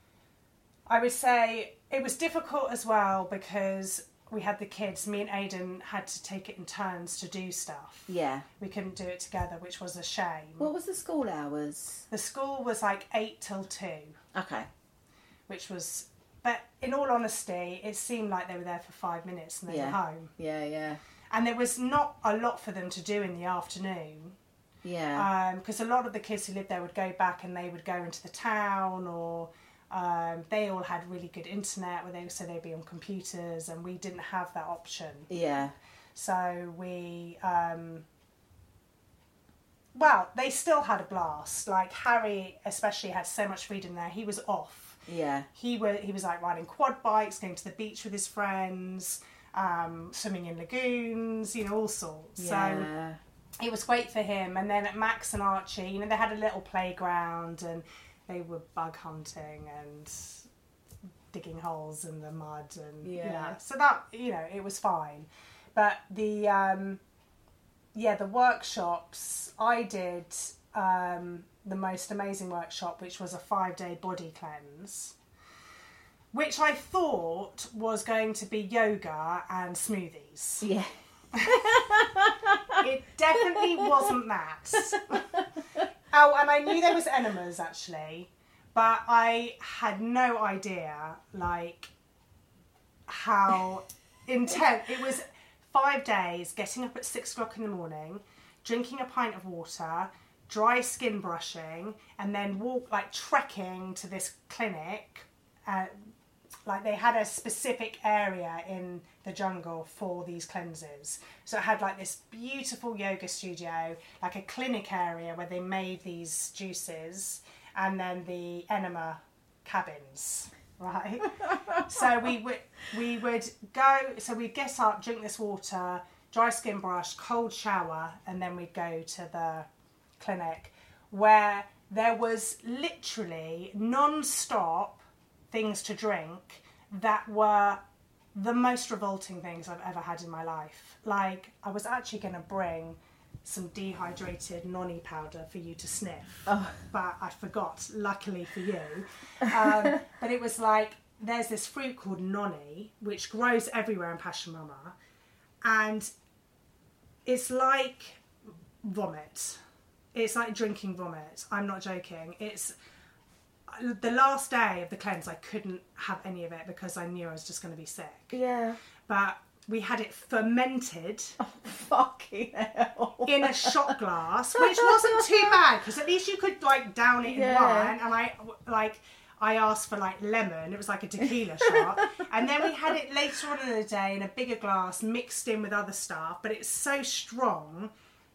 Speaker 8: I would say it was difficult as well because we had the kids. Me and Aidan had to take it in turns to do stuff. Yeah. We couldn't do it together, which was a shame.
Speaker 10: What was the school hours?
Speaker 8: The school was like 8 till 2.
Speaker 10: Okay.
Speaker 8: Which was... But in all honesty, it seemed like they were there for 5 minutes and they were home. Yeah, yeah. And there was not a lot for them to do in the afternoon. Yeah. Because a lot of the kids who lived there would go back and they would go into the town, or they all had really good internet so they'd be on computers, and we didn't have that option. Yeah. So we... well, they still had a blast. Like Harry especially had so much freedom there. He was off. Yeah. He was like riding quad bikes, going to the beach with his friends, swimming in lagoons, you know, all sorts. Yeah. So it was great for him. And then Max and Archie, you know, they had a little playground and they were bug hunting and digging holes in the mud and you know, so that, you know, it was fine. But the workshops, I did the most amazing workshop, which was a 5-day body cleanse, which I thought was going to be yoga and smoothies. Yeah. It definitely wasn't that. Oh, and I knew there was enemas actually, but I had no idea like how intense it was. 5 days, getting up at 6 o'clock in the morning, drinking a pint of water, dry skin brushing, and then trekking to this clinic. Like they had a specific area in the jungle for these cleanses. So it had like this beautiful yoga studio, like a clinic area where they made these juices, and then the enema cabins. Right. So we would go, so we'd get up, drink this water, dry skin brush, cold shower, and then we'd go to the clinic where there was literally non-stop things to drink that were the most revolting things I've ever had in my life. Like, I was actually going to bring some dehydrated noni powder for you to sniff, but I forgot, luckily for you. But it was like, there's this fruit called noni, which grows everywhere in Pachamama, and it's like vomit. It's like drinking vomit. I'm not joking. It's the last day of the cleanse, I couldn't have any of it because I knew I was just going to be sick. Yeah. But we had it fermented. Oh, fucking hell. In a shot glass, which wasn't too bad because at least you could like down it in wine. And I asked for like lemon. It was like a tequila shot. And then we had it later on in the day in a bigger glass mixed in with other stuff. But it's so strong.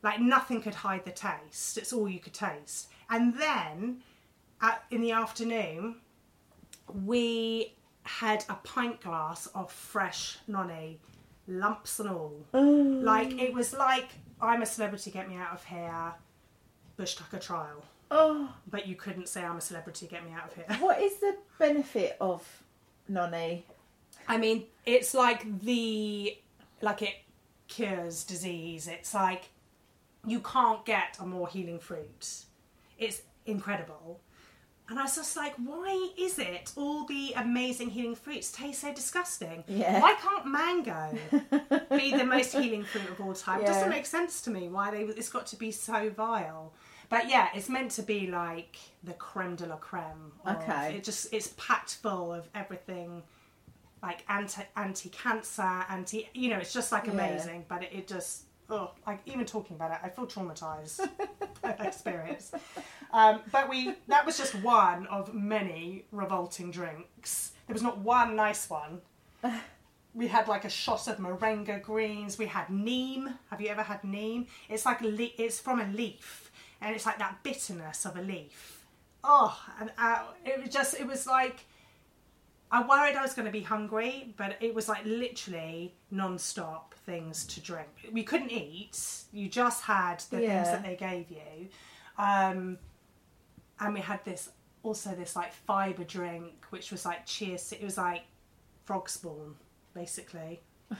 Speaker 8: Like nothing could hide the taste. It's all you could taste. And then in the afternoon, we had a pint glass of fresh noni, lumps and all. Like it was like I'm a Celebrity, Get Me Out of Here, Bush Tucker trial. But you couldn't say I'm a celebrity, get me out of here.
Speaker 10: What is the benefit of noni?
Speaker 8: I mean, it's like it cures disease. It's like you can't get a more healing fruit. It's incredible. And I was just like, why is it all the amazing healing fruits taste so disgusting?
Speaker 10: Yeah.
Speaker 8: Why can't mango be the most healing fruit of all time? It doesn't make sense to me why it's got to be so vile. But yeah, it's meant to be like the creme de la creme.
Speaker 10: Okay.
Speaker 8: It's packed full of everything, like anti-cancer, it's just like amazing. But it just, like even talking about it, I feel traumatized by that experience. But that was just one of many revolting drinks. There was not one nice one. We had like a shot of moringa greens. We had neem. Have you ever had neem? It's like it's from a leaf. And it's like that bitterness of a leaf. And it was like, I worried I was going to be hungry, but it was like literally non-stop things to drink. We couldn't eat. You just had the things that they gave you. And we had this like fibre drink, which was like it was like frog spawn, basically.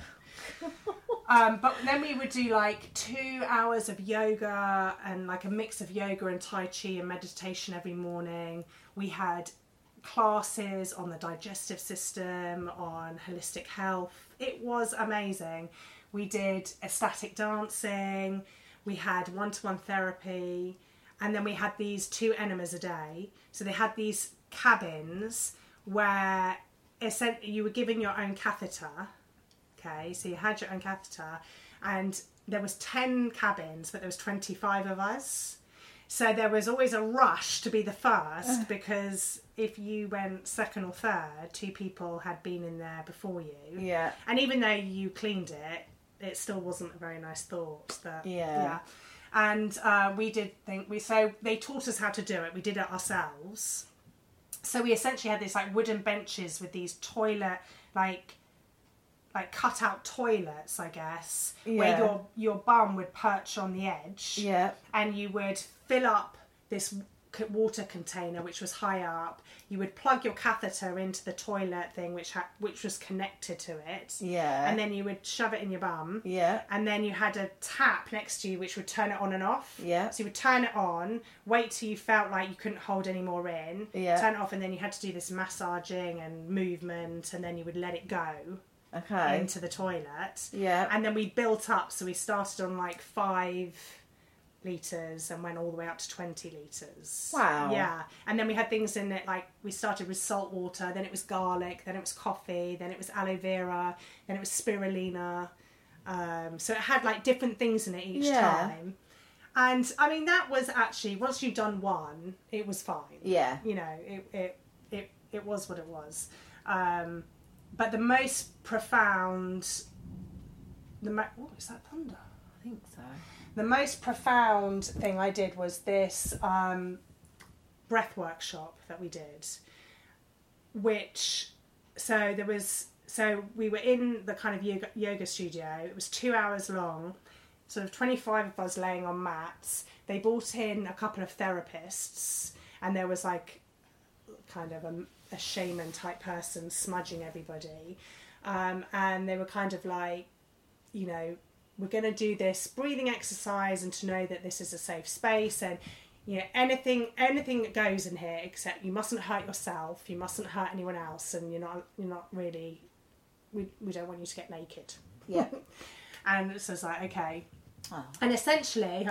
Speaker 8: But then we would do like 2 hours of yoga and like a mix of yoga and Tai Chi and meditation every morning. We had classes on the digestive system, on holistic health. It was amazing. We did ecstatic dancing. We had one-to-one therapy. And then we had these 2 enemas a day. So they had these cabins where you were given your own catheter. Okay, so you had your own catheter, and there was 10 cabins, but there was 25 of us. So there was always a rush to be the first, because if you went second or third, 2 people had been in there before you.
Speaker 10: Yeah.
Speaker 8: And even though you cleaned it, it still wasn't a very nice thought. And so they taught us how to do it. We did it ourselves. So we essentially had these like wooden benches with these toilet, like cut out toilets, I guess, where your bum would perch on the edge, and you would fill up this water container which was high up. You would plug your catheter into the toilet thing which was connected to it, and then you would shove it in your bum, and then you had a tap next to you which would turn it on and off. So you would turn it on, wait till you felt like you couldn't hold any more in, turn it off, and then you had to do this massaging and movement, and then you would let it go. Into the toilet. And then we built up, so we started on like 5 litres and went all the way up to 20 litres.
Speaker 10: Wow.
Speaker 8: Yeah. And then we had things in it, like we started with salt water, then it was garlic, then it was coffee, then it was aloe vera, then it was spirulina. So it had like different things in it each time. And I mean, that was actually, once you've done one, it was fine.
Speaker 10: Yeah.
Speaker 8: You know, it was what it was. But the most profound... is that thunder?
Speaker 10: I think so.
Speaker 8: The most profound thing I did was this breath workshop that we did, so we were in the kind of yoga studio. It was 2 hours long, sort of 25 of us laying on mats. They brought in a couple of therapists, and there was like kind of a shaman type person smudging everybody, and they were kind of like, you know, we're going to do this breathing exercise, and to know that this is a safe space, and you know, anything that goes in here, except you mustn't hurt yourself, you mustn't hurt anyone else, and you're not really, we don't want you to get naked.
Speaker 10: Yeah.
Speaker 8: And so it's like, okay. Oh. And essentially,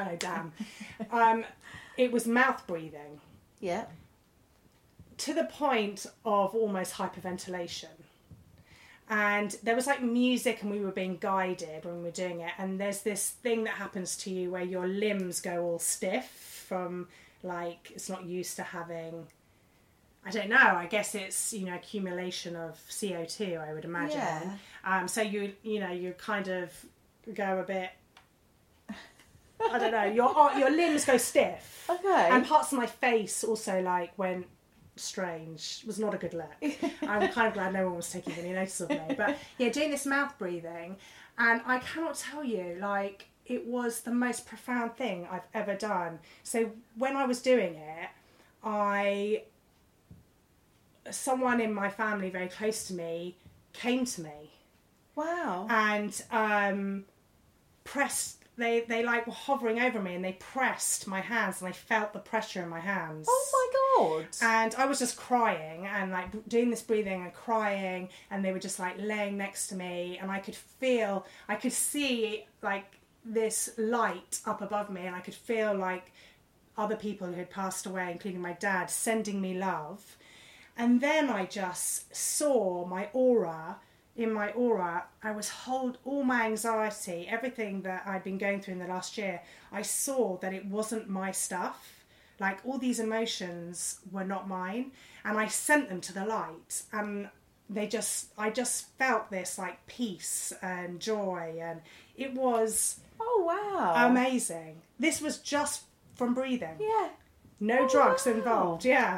Speaker 8: it was mouth breathing.
Speaker 10: Yeah.
Speaker 8: To the point of almost hyperventilation. And there was like music, and we were being guided when we were doing it. And there's this thing that happens to you where your limbs go all stiff from, like, it's not used to having, I don't know, I guess it's, you know, accumulation of CO2, I would imagine.
Speaker 10: Yeah.
Speaker 8: So you kind of go a bit I don't know, your limbs go stiff.
Speaker 10: Okay.
Speaker 8: And parts of my face also like went strange. It was not a good look. I'm kind of glad no one was taking any notice of me. But yeah, doing this mouth breathing, and I cannot tell you, like, it was the most profound thing I've ever done. So when I was doing it, someone in my family very close to me came to me.
Speaker 10: Wow.
Speaker 8: And pressed, they like were hovering over me, and they pressed my hands, and I felt the pressure in my hands.
Speaker 10: Oh my God.
Speaker 8: And I was just crying and like doing this breathing and crying, and they were just like laying next to me, and I could see like this light up above me, and I could feel like other people who had passed away, including my dad, sending me love. And then I just saw my aura. In my aura, I was all my anxiety, everything that I'd been going through in the last year, I saw that it wasn't my stuff. Like, all these emotions were not mine, and I sent them to the light, and I just felt this like peace and joy, and it was amazing. This was just from breathing.
Speaker 10: Yeah.
Speaker 8: No drugs involved. Yeah.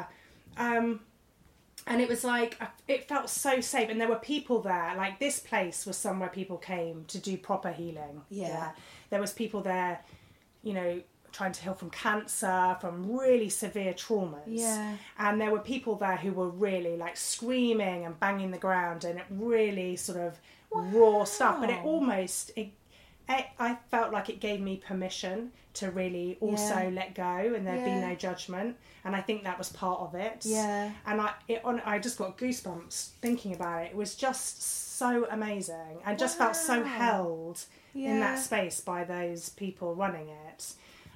Speaker 8: And it was like, it felt so safe. And there were people there. Like, this place was somewhere people came to do proper healing.
Speaker 10: Yeah.
Speaker 8: There was people there, you know, trying to heal from cancer, from really severe traumas.
Speaker 10: Yeah.
Speaker 8: And there were people there who were really, like, screaming and banging the ground, and it really sort of raw stuff. But it almost... I felt like it gave me permission to really also let go, and there'd be no judgment, and I think that was part of it.
Speaker 10: Yeah.
Speaker 8: And I just got goosebumps thinking about it. It was just so amazing, and just felt so held in that space by those people running it.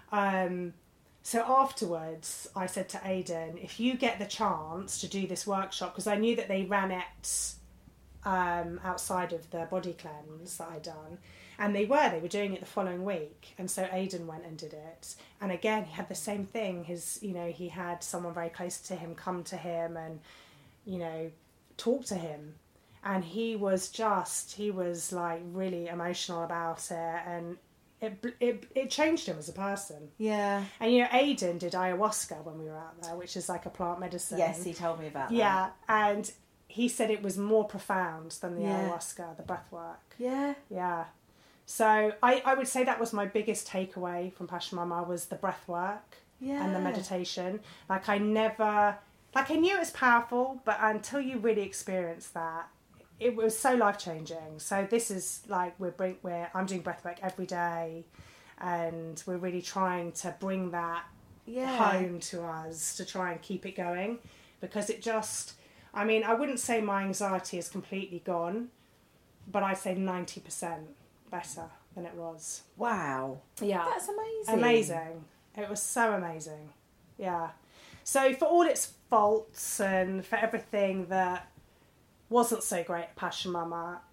Speaker 8: So afterwards, I said to Aidan, if you get the chance to do this workshop, because I knew that they ran it outside of the body cleanse that I'd done. And they were doing it the following week. And so Aidan went and did it. And again, he had the same thing. He had someone very close to him come to him and, you know, talk to him. And he was like really emotional about it. And it changed him as a person.
Speaker 10: Yeah.
Speaker 8: And, you know, Aidan did ayahuasca when we were out there, which is like a plant medicine.
Speaker 10: Yes, he told me about that.
Speaker 8: Yeah. And he said it was more profound than the ayahuasca, the breath work.
Speaker 10: Yeah.
Speaker 8: Yeah. So I would say that was my biggest takeaway from Passion Mama, was the breath work and the meditation. Like, I knew it was powerful, but until you really experience that, it was so life-changing. So this is like, I'm doing breath work every day, and we're really trying to bring that home to us, to try and keep it going, because it just, I mean, I wouldn't say my anxiety is completely gone, but I'd say 90% better than it was.
Speaker 10: Wow.
Speaker 8: Yeah.
Speaker 10: That's amazing.
Speaker 8: Amazing. It was so amazing. Yeah. So for all its faults and for everything that wasn't so great at Passion Mama,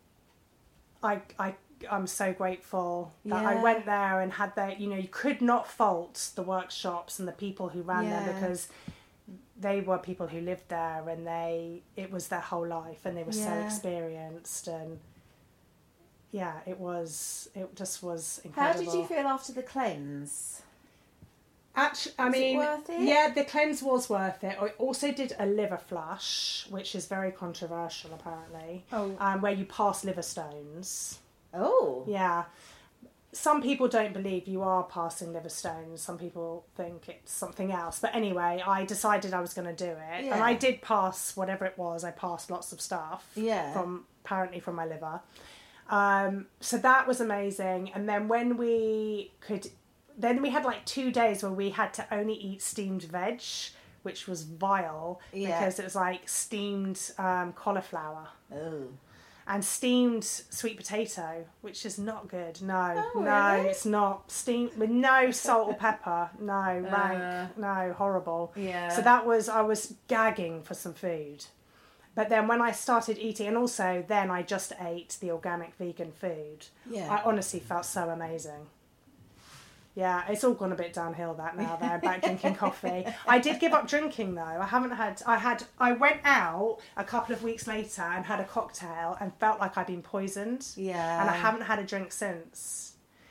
Speaker 8: I'm so grateful that I went there and had that, you know, you could not fault the workshops and the people who ran there, because they were people who lived there, and it was their whole life, and they were so experienced, and it just was incredible.
Speaker 10: How did you feel after the cleanse?
Speaker 8: Actually, I mean,
Speaker 10: was it worth it?
Speaker 8: Yeah, the cleanse was worth it. I also did a liver flush, which is very controversial apparently. Where you pass liver stones.
Speaker 10: Oh.
Speaker 8: Yeah. Some people don't believe you are passing liver stones. Some people think it's something else. But anyway, I decided I was going to do it.
Speaker 10: Yeah.
Speaker 8: And I did pass whatever it was. I passed lots of stuff.
Speaker 10: Yeah.
Speaker 8: Apparently from my liver. So that was amazing. And then we had like 2 days where we had to only eat steamed veg, which was vile because it was like steamed cauliflower.
Speaker 10: Oh.
Speaker 8: And steamed sweet potato, which is not good. No,
Speaker 10: really?
Speaker 8: It's not. Steamed with no salt or pepper. No, rank. No, horrible.
Speaker 10: Yeah.
Speaker 8: So I was gagging for some food. But then when I started eating, and also then I just ate the organic vegan food.
Speaker 10: Yeah.
Speaker 8: I honestly felt so amazing. Yeah, it's all gone a bit downhill now. They're back drinking coffee. I did give up drinking though. I went out a couple of weeks later and had a cocktail and felt like I'd been poisoned.
Speaker 10: Yeah.
Speaker 8: And I haven't had a drink since.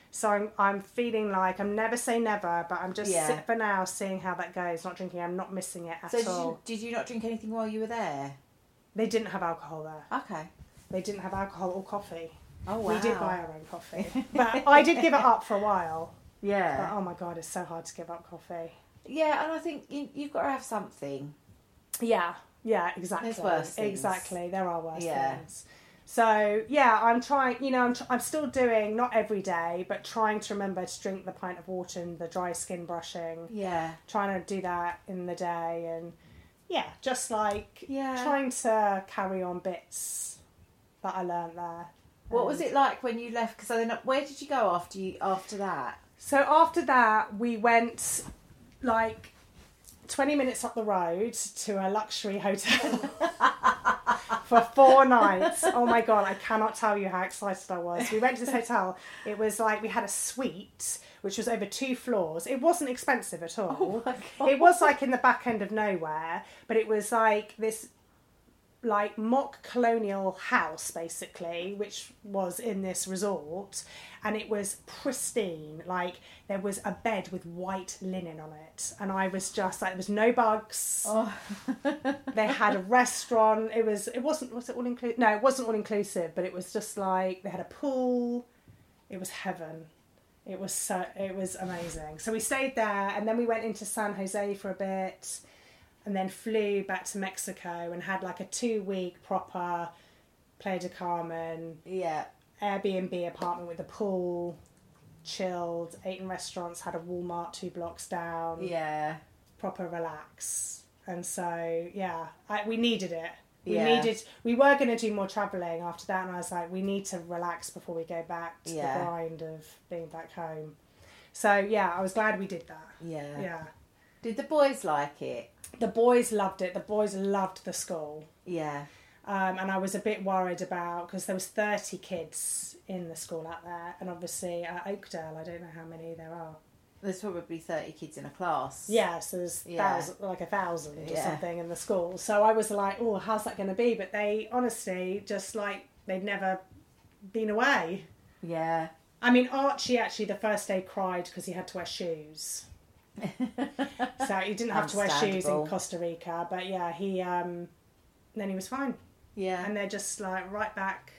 Speaker 8: So I'm feeling like I'm never say never, but I'm just for now seeing how that goes. Not drinking, I'm not missing it at all.
Speaker 10: Did you not drink anything while you were there?
Speaker 8: They didn't have alcohol there.
Speaker 10: Okay.
Speaker 8: They didn't have alcohol or coffee.
Speaker 10: Oh, wow.
Speaker 8: We did buy our own coffee. But I did give it up for a while.
Speaker 10: Yeah.
Speaker 8: But, oh my God, it's so hard to give up coffee.
Speaker 10: Yeah, and I think you've got to have something.
Speaker 8: Yeah, exactly.
Speaker 10: There's worse things.
Speaker 8: Exactly, there are worse things. So, yeah, I'm trying, I'm still doing, not every day, but trying to remember to drink the pint of water and the dry skin brushing.
Speaker 10: Yeah.
Speaker 8: Trying to do that in the day and, just like trying to carry on bits that I learned there.
Speaker 10: What was it like when you left? Because then, where did you go after that?
Speaker 8: So after that, we went like 20 minutes up the road to a luxury hotel for 4 nights. Oh my God, I cannot tell you how excited I was. We went to this hotel. It was like we had a suite, which was over 2 floors. It wasn't expensive at all.
Speaker 10: Oh my God.
Speaker 8: It was like in the back end of nowhere, but it was like this like mock colonial house basically, which was in this resort, and it was pristine. Like there was a bed with white linen on it, and I was just like, there was no bugs. They had a restaurant. Was it all inclusive? No, it wasn't all inclusive, but it was just like they had a pool. It was heaven. It was amazing. So we stayed there, and then we went into San Jose for a bit, and then flew back to Mexico and had like a 2-week proper Playa del Carmen Airbnb apartment with a pool, chilled, ate in restaurants, had a Walmart 2 blocks down. Yeah. Proper relax. And so, we needed it. We were going to do more travelling after that, and I was like, we need to relax before we go back to the grind of being back home. So, I was glad we did that. Yeah.
Speaker 10: Did the boys like it?
Speaker 8: The boys loved it. The boys loved the school.
Speaker 10: Yeah.
Speaker 8: And I was a bit worried about, because there was 30 kids in the school out there, and obviously at Oakdale, I don't know how many there are.
Speaker 10: There's probably 30 kids in a class.
Speaker 8: Yeah, so there's 1,000 or something in the school. So I was like, oh, how's that going to be? But they honestly just like, they'd never been away.
Speaker 10: Yeah.
Speaker 8: I mean, Archie actually the first day cried because he had to wear shoes. So he didn't have to wear shoes in Costa Rica, but then he was fine. Yeah. And they're just like right back,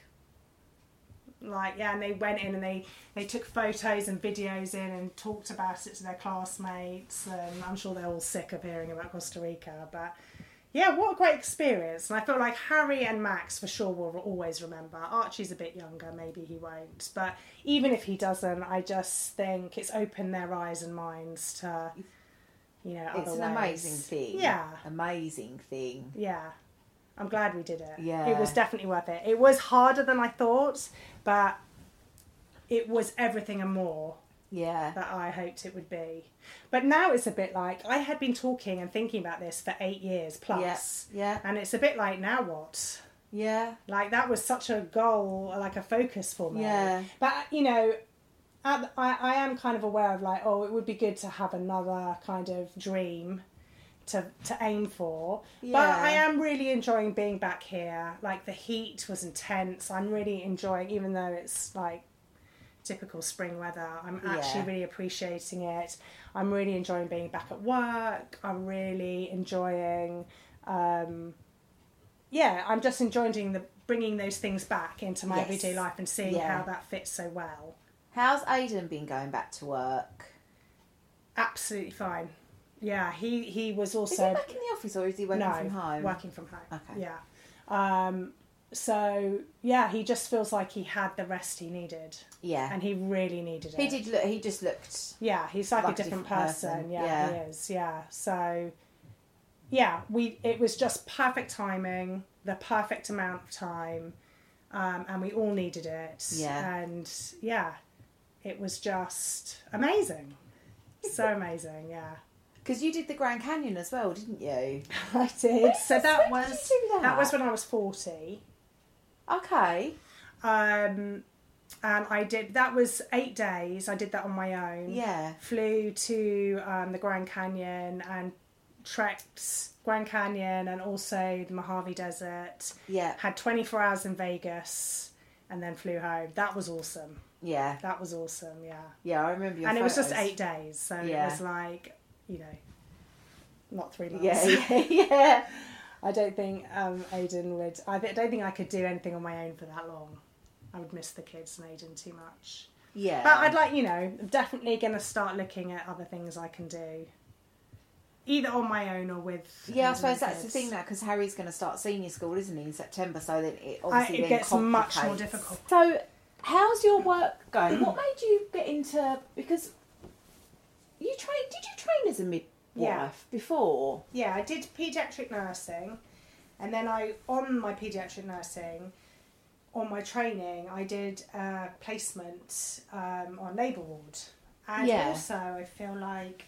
Speaker 8: and they went in and they took photos and videos in and talked about it to their classmates, and I'm sure they're all sick of hearing about Costa Rica, but what a great experience. And I feel like Harry and Max for sure will always remember. Archie's a bit younger, maybe he won't, but even if he doesn't, I just think it's opened their eyes and minds to other
Speaker 10: it's an
Speaker 8: ways.
Speaker 10: Amazing thing. Amazing thing.
Speaker 8: I'm glad we did it. It was definitely worth it. It was harder than I thought, but it was everything and more that I hoped it would be. But now it's a bit like, I had been talking and thinking about this for 8 years plus. And it's a bit like, now what? Like that was such a goal, like a focus for me. But, I am kind of aware of like, it would be good to have another kind of dream to aim for. But I am really enjoying being back here. Like the heat was intense. I'm really enjoying, even though it's like typical spring weather, I'm actually really appreciating it. I'm really enjoying being back at work. I'm really enjoying I'm just enjoying bringing those things back into my everyday life and seeing how that fits so well.
Speaker 10: How's Aidan been going back to work?
Speaker 8: Absolutely fine. Yeah, he was also...
Speaker 10: Is he back in the office or is he working from home?
Speaker 8: Working from home.
Speaker 10: Okay.
Speaker 8: Yeah. So, he just feels like he had the rest he needed. Yeah. And he really needed it.
Speaker 10: He just looked...
Speaker 8: Yeah, he's like a different person. Yeah, he is. Yeah. So, it was just perfect timing, the perfect amount of time, and we all needed it. Yeah. And, it was just amazing. So amazing,
Speaker 10: Because you did the Grand Canyon as well, didn't you?
Speaker 8: I did. So that was when I was 40.
Speaker 10: Okay.
Speaker 8: And I did, that was 8 days. I did that on my own. Yeah. Flew to the Grand Canyon and trekked Grand Canyon and also the Mojave Desert. Yeah. Had 24 hours in Vegas. and then flew home. That was awesome.
Speaker 10: Yeah.
Speaker 8: That was awesome, yeah.
Speaker 10: Yeah, I remember your
Speaker 8: And
Speaker 10: photos.
Speaker 8: it was just 8 days, so it was like, you know, not 3 months.
Speaker 10: Yeah.
Speaker 8: I don't think Aidan would... I don't think I could do anything on my own for that long. I would miss the kids and Aidan too much.
Speaker 10: Yeah.
Speaker 8: But I'd like, you know, I'm definitely going to start looking at other things I can do. Either on my own or with...
Speaker 10: Yeah, I suppose that's the thing now, because Harry's going to start senior school, isn't he, in September, so then it obviously
Speaker 8: it gets much more difficult.
Speaker 10: So, how's your work going? What made you get into... Because did you train as a midwife before?
Speaker 8: Yeah, I did paediatric nursing, and then on my paediatric nursing, on my training, I did a placement on labour ward. And also, I feel like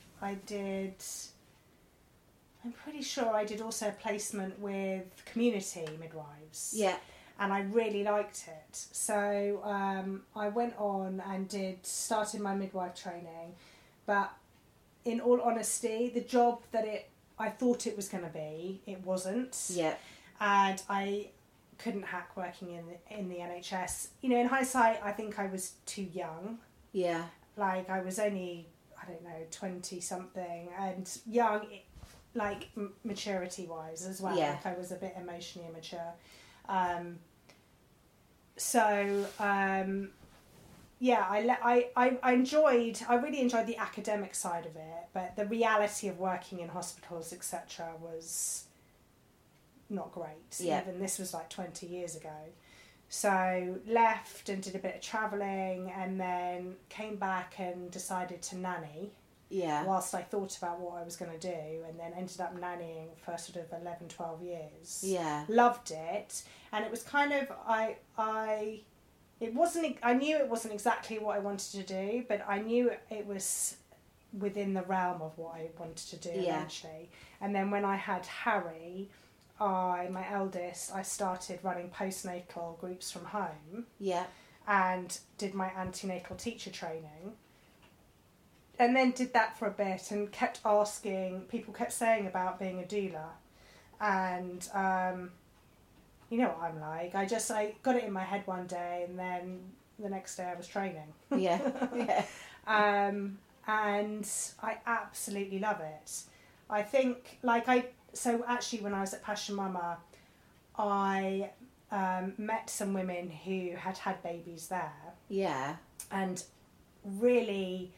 Speaker 8: I'm pretty sure I did also a placement with community midwives.
Speaker 10: Yeah.
Speaker 8: And I really liked it. So I went on and started my midwife training. But in all honesty, the job that I thought it was going to be, it wasn't.
Speaker 10: Yeah.
Speaker 8: And I couldn't hack working in the NHS. You know, in hindsight, I think I was too young.
Speaker 10: Yeah.
Speaker 8: Like, I was only, I don't know, 20-something, and young, like, maturity-wise as well.
Speaker 10: Yeah.
Speaker 8: Like, I was a bit emotionally immature. Yeah, I really enjoyed the academic side of it, but the reality of working in hospitals, etc., was not great.
Speaker 10: Yeah.
Speaker 8: Even this was like 20 years ago. So left and did a bit of travelling, and then came back and decided to nanny.
Speaker 10: Yeah.
Speaker 8: Whilst I thought about what I was going to do, and then ended up nannying for sort of 11, 12 years.
Speaker 10: Yeah.
Speaker 8: Loved it. And it was kind of, I knew it wasn't exactly what I wanted to do, but I knew it was within the realm of what I wanted to do eventually. And then when I had Harry, my eldest, I started running postnatal groups from home.
Speaker 10: Yeah. And
Speaker 8: did my antenatal teacher training. And then did that for a bit and kept asking, people kept saying about being a doula. And you know what I'm like. I got it in my head one day, and then the next day I was training.
Speaker 10: Yeah. Yeah.
Speaker 8: And I absolutely love it. I think, so actually when I was at Passion Mama, I met some women who had babies there.
Speaker 10: Yeah.
Speaker 8: And really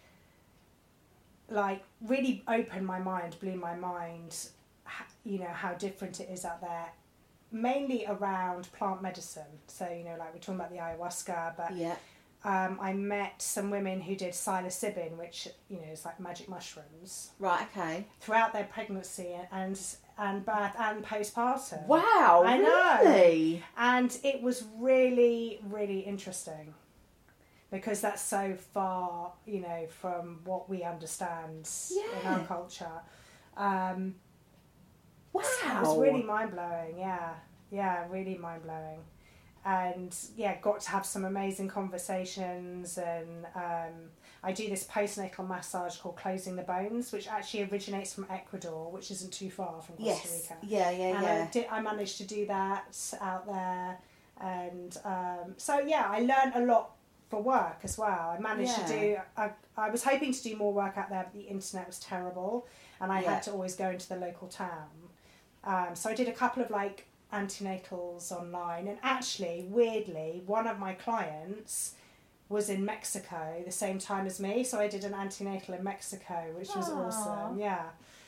Speaker 8: opened my mind, blew my mind, you know, how different it is out there. Mainly around plant medicine. So, you know, like we're talking about the ayahuasca, but
Speaker 10: yeah.
Speaker 8: I met some women who did psilocybin, which, you know, is like magic mushrooms.
Speaker 10: Right, okay.
Speaker 8: Throughout their pregnancy and birth and postpartum.
Speaker 10: Wow,
Speaker 8: I know.
Speaker 10: Really?
Speaker 8: And it was really, really interesting. Because that's so far, you know, from what we understand in our culture.
Speaker 10: Wow.
Speaker 8: It was really mind-blowing, yeah, really mind-blowing. And yeah, got to have some amazing conversations, and I do this postnatal massage called Closing the Bones, which actually originates from Ecuador, which isn't too far from Costa Rica.
Speaker 10: Yeah.
Speaker 8: I managed to do that out there, and so yeah, I learned a lot for work as well. I managed to do, I was hoping to do more work out there, but the internet was terrible, and I had to always go into the local town. So I did a couple of like antenatals online, and actually, weirdly, one of my clients was in Mexico the same time as me, so I did an antenatal in Mexico, which was awesome. Yeah.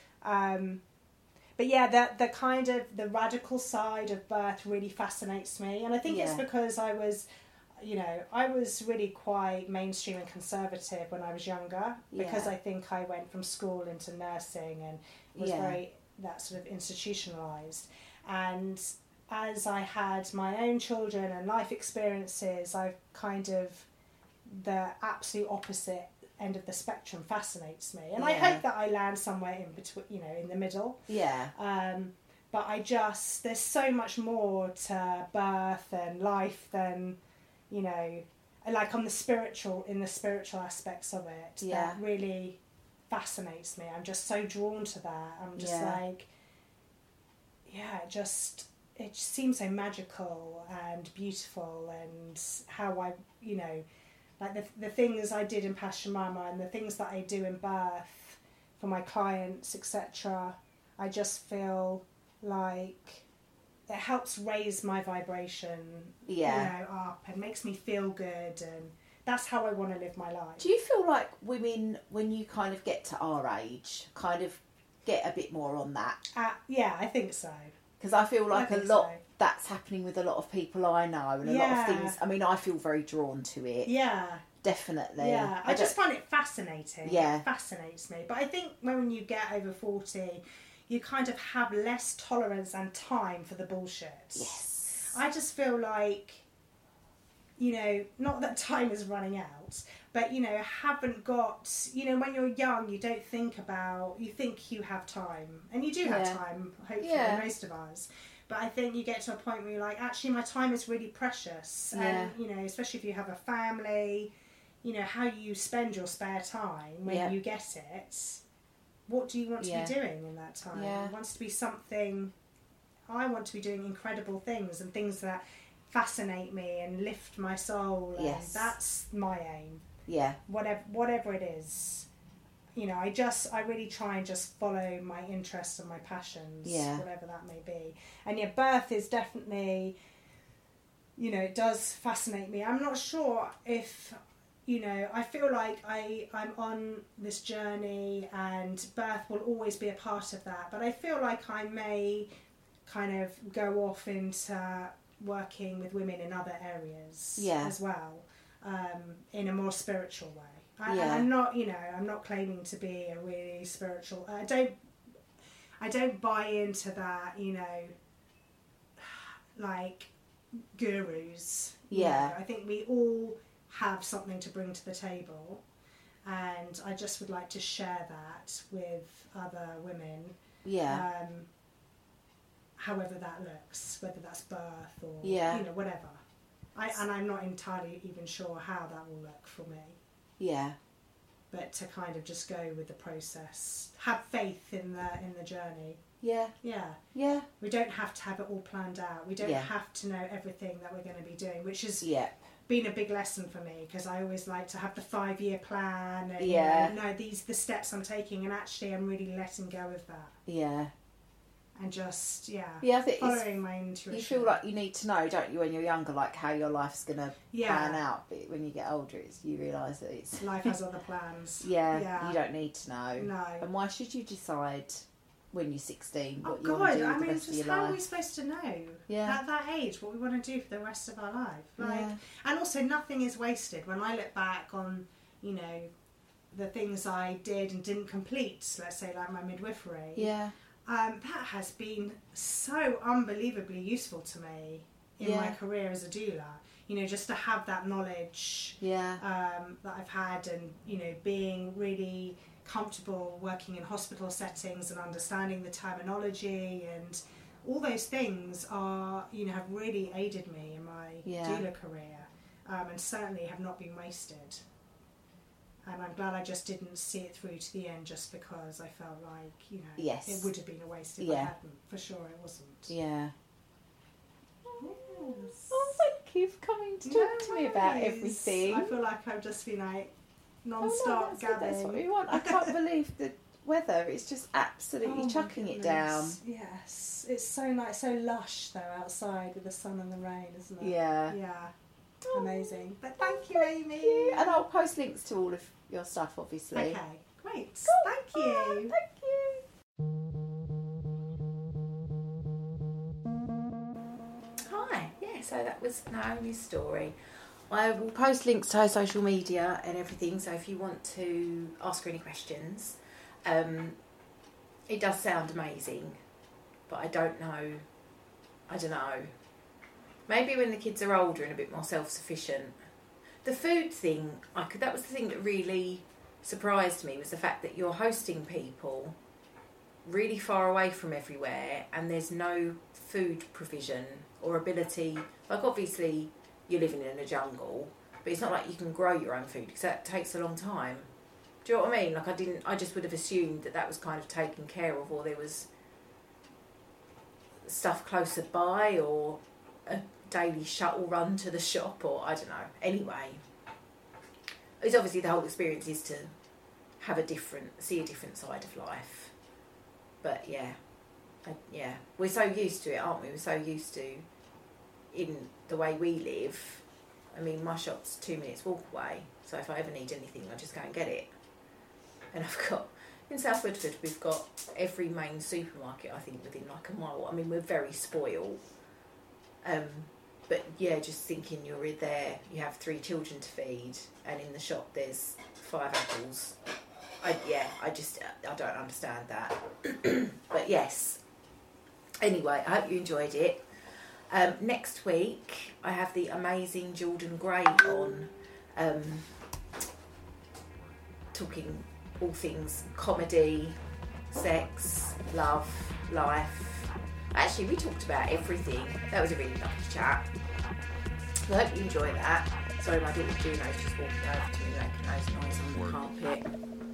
Speaker 8: But yeah, the kind of the radical side of birth really fascinates me, and I think it's because I was really quite mainstream and conservative when I was younger, because I think I went from school into nursing and was very that sort of institutionalized. And as I had my own children and life experiences, I've kind of, the absolute opposite end of the spectrum fascinates me, and I hope that I land somewhere in between, you know, in the middle. But there's so much more to birth and life than, you know, like in the spiritual aspects of it, that really fascinates me. I'm just so drawn to that. I'm just it just seems so magical and beautiful, and how I, you know, like the things I did in Passion Mama and the things that I do in birth for my clients, etc. I just feel like it helps raise my vibration, you know, up, and makes me feel good, and that's how I want to live my life.
Speaker 10: Do you feel like women, when you kind of get to our age, kind of get a bit more on that?
Speaker 8: Yeah, I think so.
Speaker 10: Because I feel like that's happening with a lot of people I know, and a lot of things. I mean, I feel very drawn to it.
Speaker 8: Yeah.
Speaker 10: Definitely.
Speaker 8: Yeah, I just find it fascinating.
Speaker 10: Yeah.
Speaker 8: It fascinates me. But I think when you get over 40, you kind of have less tolerance and time for the bullshit.
Speaker 10: Yes.
Speaker 8: I just feel like, you know, not that time is running out, but, you know, haven't got, you know, when you're young, you don't think about, you think you have time. And you do have time, hopefully, most of us. But I think you get to a point where you're like, actually, my time is really precious. And, you know, especially if you have a family, you know, how you spend your spare time when you get it. What do you want to be doing in that time? It wants to be something, I want to be doing incredible things and things that fascinate me and lift my soul. And that's my aim. Yeah. Whatever it is. You know, I really try and just follow my interests and my passions, whatever that may be. And birth is definitely, you know, it does fascinate me. I'm not sure if, you know, I feel like I'm on this journey and birth will always be a part of that. But I feel like I may kind of go off into working with women in other areas as well, in a more spiritual way. I'm not, you know, I'm not claiming to be a really spiritual. I don't buy into that, you know, like gurus. Yeah, I think we all have something to bring to the table, and I just would like to share that with other women. Yeah. However that looks, whether that's birth or you know, whatever. And I'm not entirely even sure how that will look for me. Yeah. But to kind of just go with the process, have faith in the journey. Yeah. Yeah. Yeah. We don't have to have it all planned out. We don't have to know everything that we're going to be doing, which has been a big lesson for me, because I always like to have the 5-year plan and you know, these the steps I'm taking, and actually I'm really letting go of that. Yeah. And just following my intuition.
Speaker 10: You feel like you need to know, don't you, when you're younger, like how your life's going to pan out. But when you get older, you realise that it's
Speaker 8: life has other plans.
Speaker 10: You don't need to know. No. And why should you decide when you're 16 what you want to do the rest of your life?
Speaker 8: How are we supposed to know at that age what we want to do for the rest of our life? And also, nothing is wasted. When I look back on, you know, the things I did and didn't complete, let's say like my midwifery. That has been so unbelievably useful to me in my career as a doula. You know, just to have that knowledge that I've had, and, you know, being really comfortable working in hospital settings and understanding the terminology and all those things are, you know, have really aided me in my doula career, and certainly have not been wasted. And I'm glad I just didn't see it through to the end, just because I felt like, you know, it would have been a waste if I hadn't. For sure it wasn't. Yeah.
Speaker 10: Yes. Oh, thank you for coming to talk to me about everything.
Speaker 8: I feel like I've just been like non-stop gabbing.
Speaker 10: That's what we want. I can't believe the weather. It's just absolutely chucking it down.
Speaker 8: Yes. It's so nice, so lush though outside with the sun and the rain, isn't it?
Speaker 10: Yeah.
Speaker 8: Yeah. Amazing. But thank you, Amy.
Speaker 10: You. And I'll post links to all of your stuff, obviously.
Speaker 8: Okay, great. Cool. Thank you.
Speaker 10: Thank
Speaker 3: you. Hi. Yeah, so that was Naomi's story.
Speaker 10: I will post links to her social media and everything, so if you want to ask her any questions.
Speaker 3: It does sound amazing, but I don't know. Maybe when the kids are older and a bit more self-sufficient. The food thing, that was the thing that really surprised me, was the fact that you're hosting people really far away from everywhere and there's no food provision or ability. Like, obviously, you're living in a jungle, but it's not like you can grow your own food, because that takes a long time. Do you know what I mean? Like, I just would have assumed that was kind of taken care of, or there was stuff closer by, or a daily shuttle run to the shop, or I don't know. Anyway, it's obviously the whole experience is to have see a different side of life. But yeah, we're so used to it, aren't we? We're so used to, in the way we live. I mean, my shop's 2 minutes walk away, so if I ever need anything, I just go and get it. And I've got, in South Woodford, we've got every main supermarket, I think, within like a mile. I mean, we're very spoiled. But yeah, just thinking you're there, you have 3 children to feed, and in the shop there's 5 apples. I don't understand that. But yes. Anyway, I hope you enjoyed it. Next week, I have the amazing Jordan Gray on, talking all things comedy, sex, love, life. Actually, we talked about everything. That was a really lovely chat. So I hope you enjoy that. Sorry, my daughter Juno's just walking over to me making those noises on the carpet.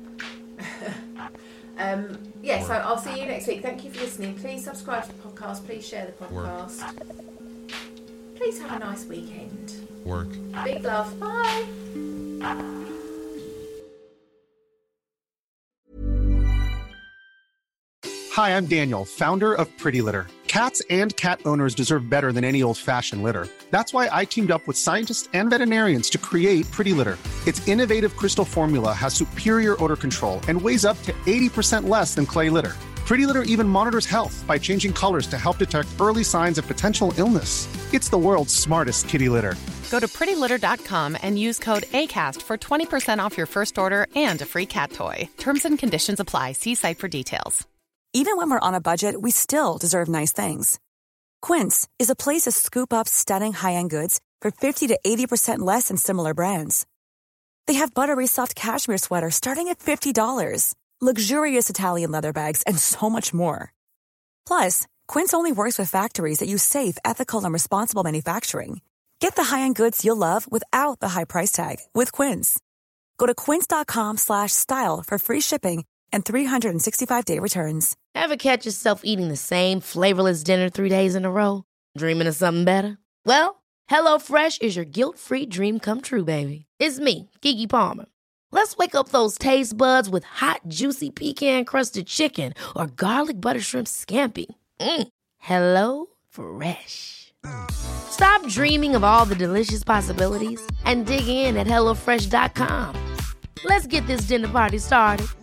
Speaker 3: So I'll see you next week. Thank you for listening. Please subscribe to the podcast. Please share the podcast. Please have a nice weekend. Big love. Bye.
Speaker 5: Hi, I'm Daniel, founder of Pretty Litter. Cats and cat owners deserve better than any old-fashioned litter. That's why I teamed up with scientists and veterinarians to create Pretty Litter. Its innovative crystal formula has superior odor control and weighs up to 80% less than clay litter. Pretty Litter even monitors health by changing colors to help detect early signs of potential illness. It's the world's smartest kitty litter.
Speaker 6: Go to prettylitter.com and use code ACAST for 20% off your first order and a free cat toy. Terms and conditions apply. See site for details.
Speaker 11: Even when we're on a budget, we still deserve nice things. Quince is a place to scoop up stunning high-end goods for 50 to 80% less than similar brands. They have buttery soft cashmere sweaters starting at $50, luxurious Italian leather bags, and so much more. Plus, Quince only works with factories that use safe, ethical, and responsible manufacturing. Get the high-end goods you'll love without the high price tag with Quince. Go to quince.com/style for free shipping and 365-day returns.
Speaker 4: Ever catch yourself eating the same flavorless dinner 3 days in a row? Dreaming of something better? Well, HelloFresh is your guilt-free dream come true, baby. It's me, Keke Palmer. Let's wake up those taste buds with hot, juicy pecan-crusted chicken or garlic butter shrimp scampi. Hello Fresh. Stop dreaming of all the delicious possibilities and dig in at HelloFresh.com. Let's get this dinner party started.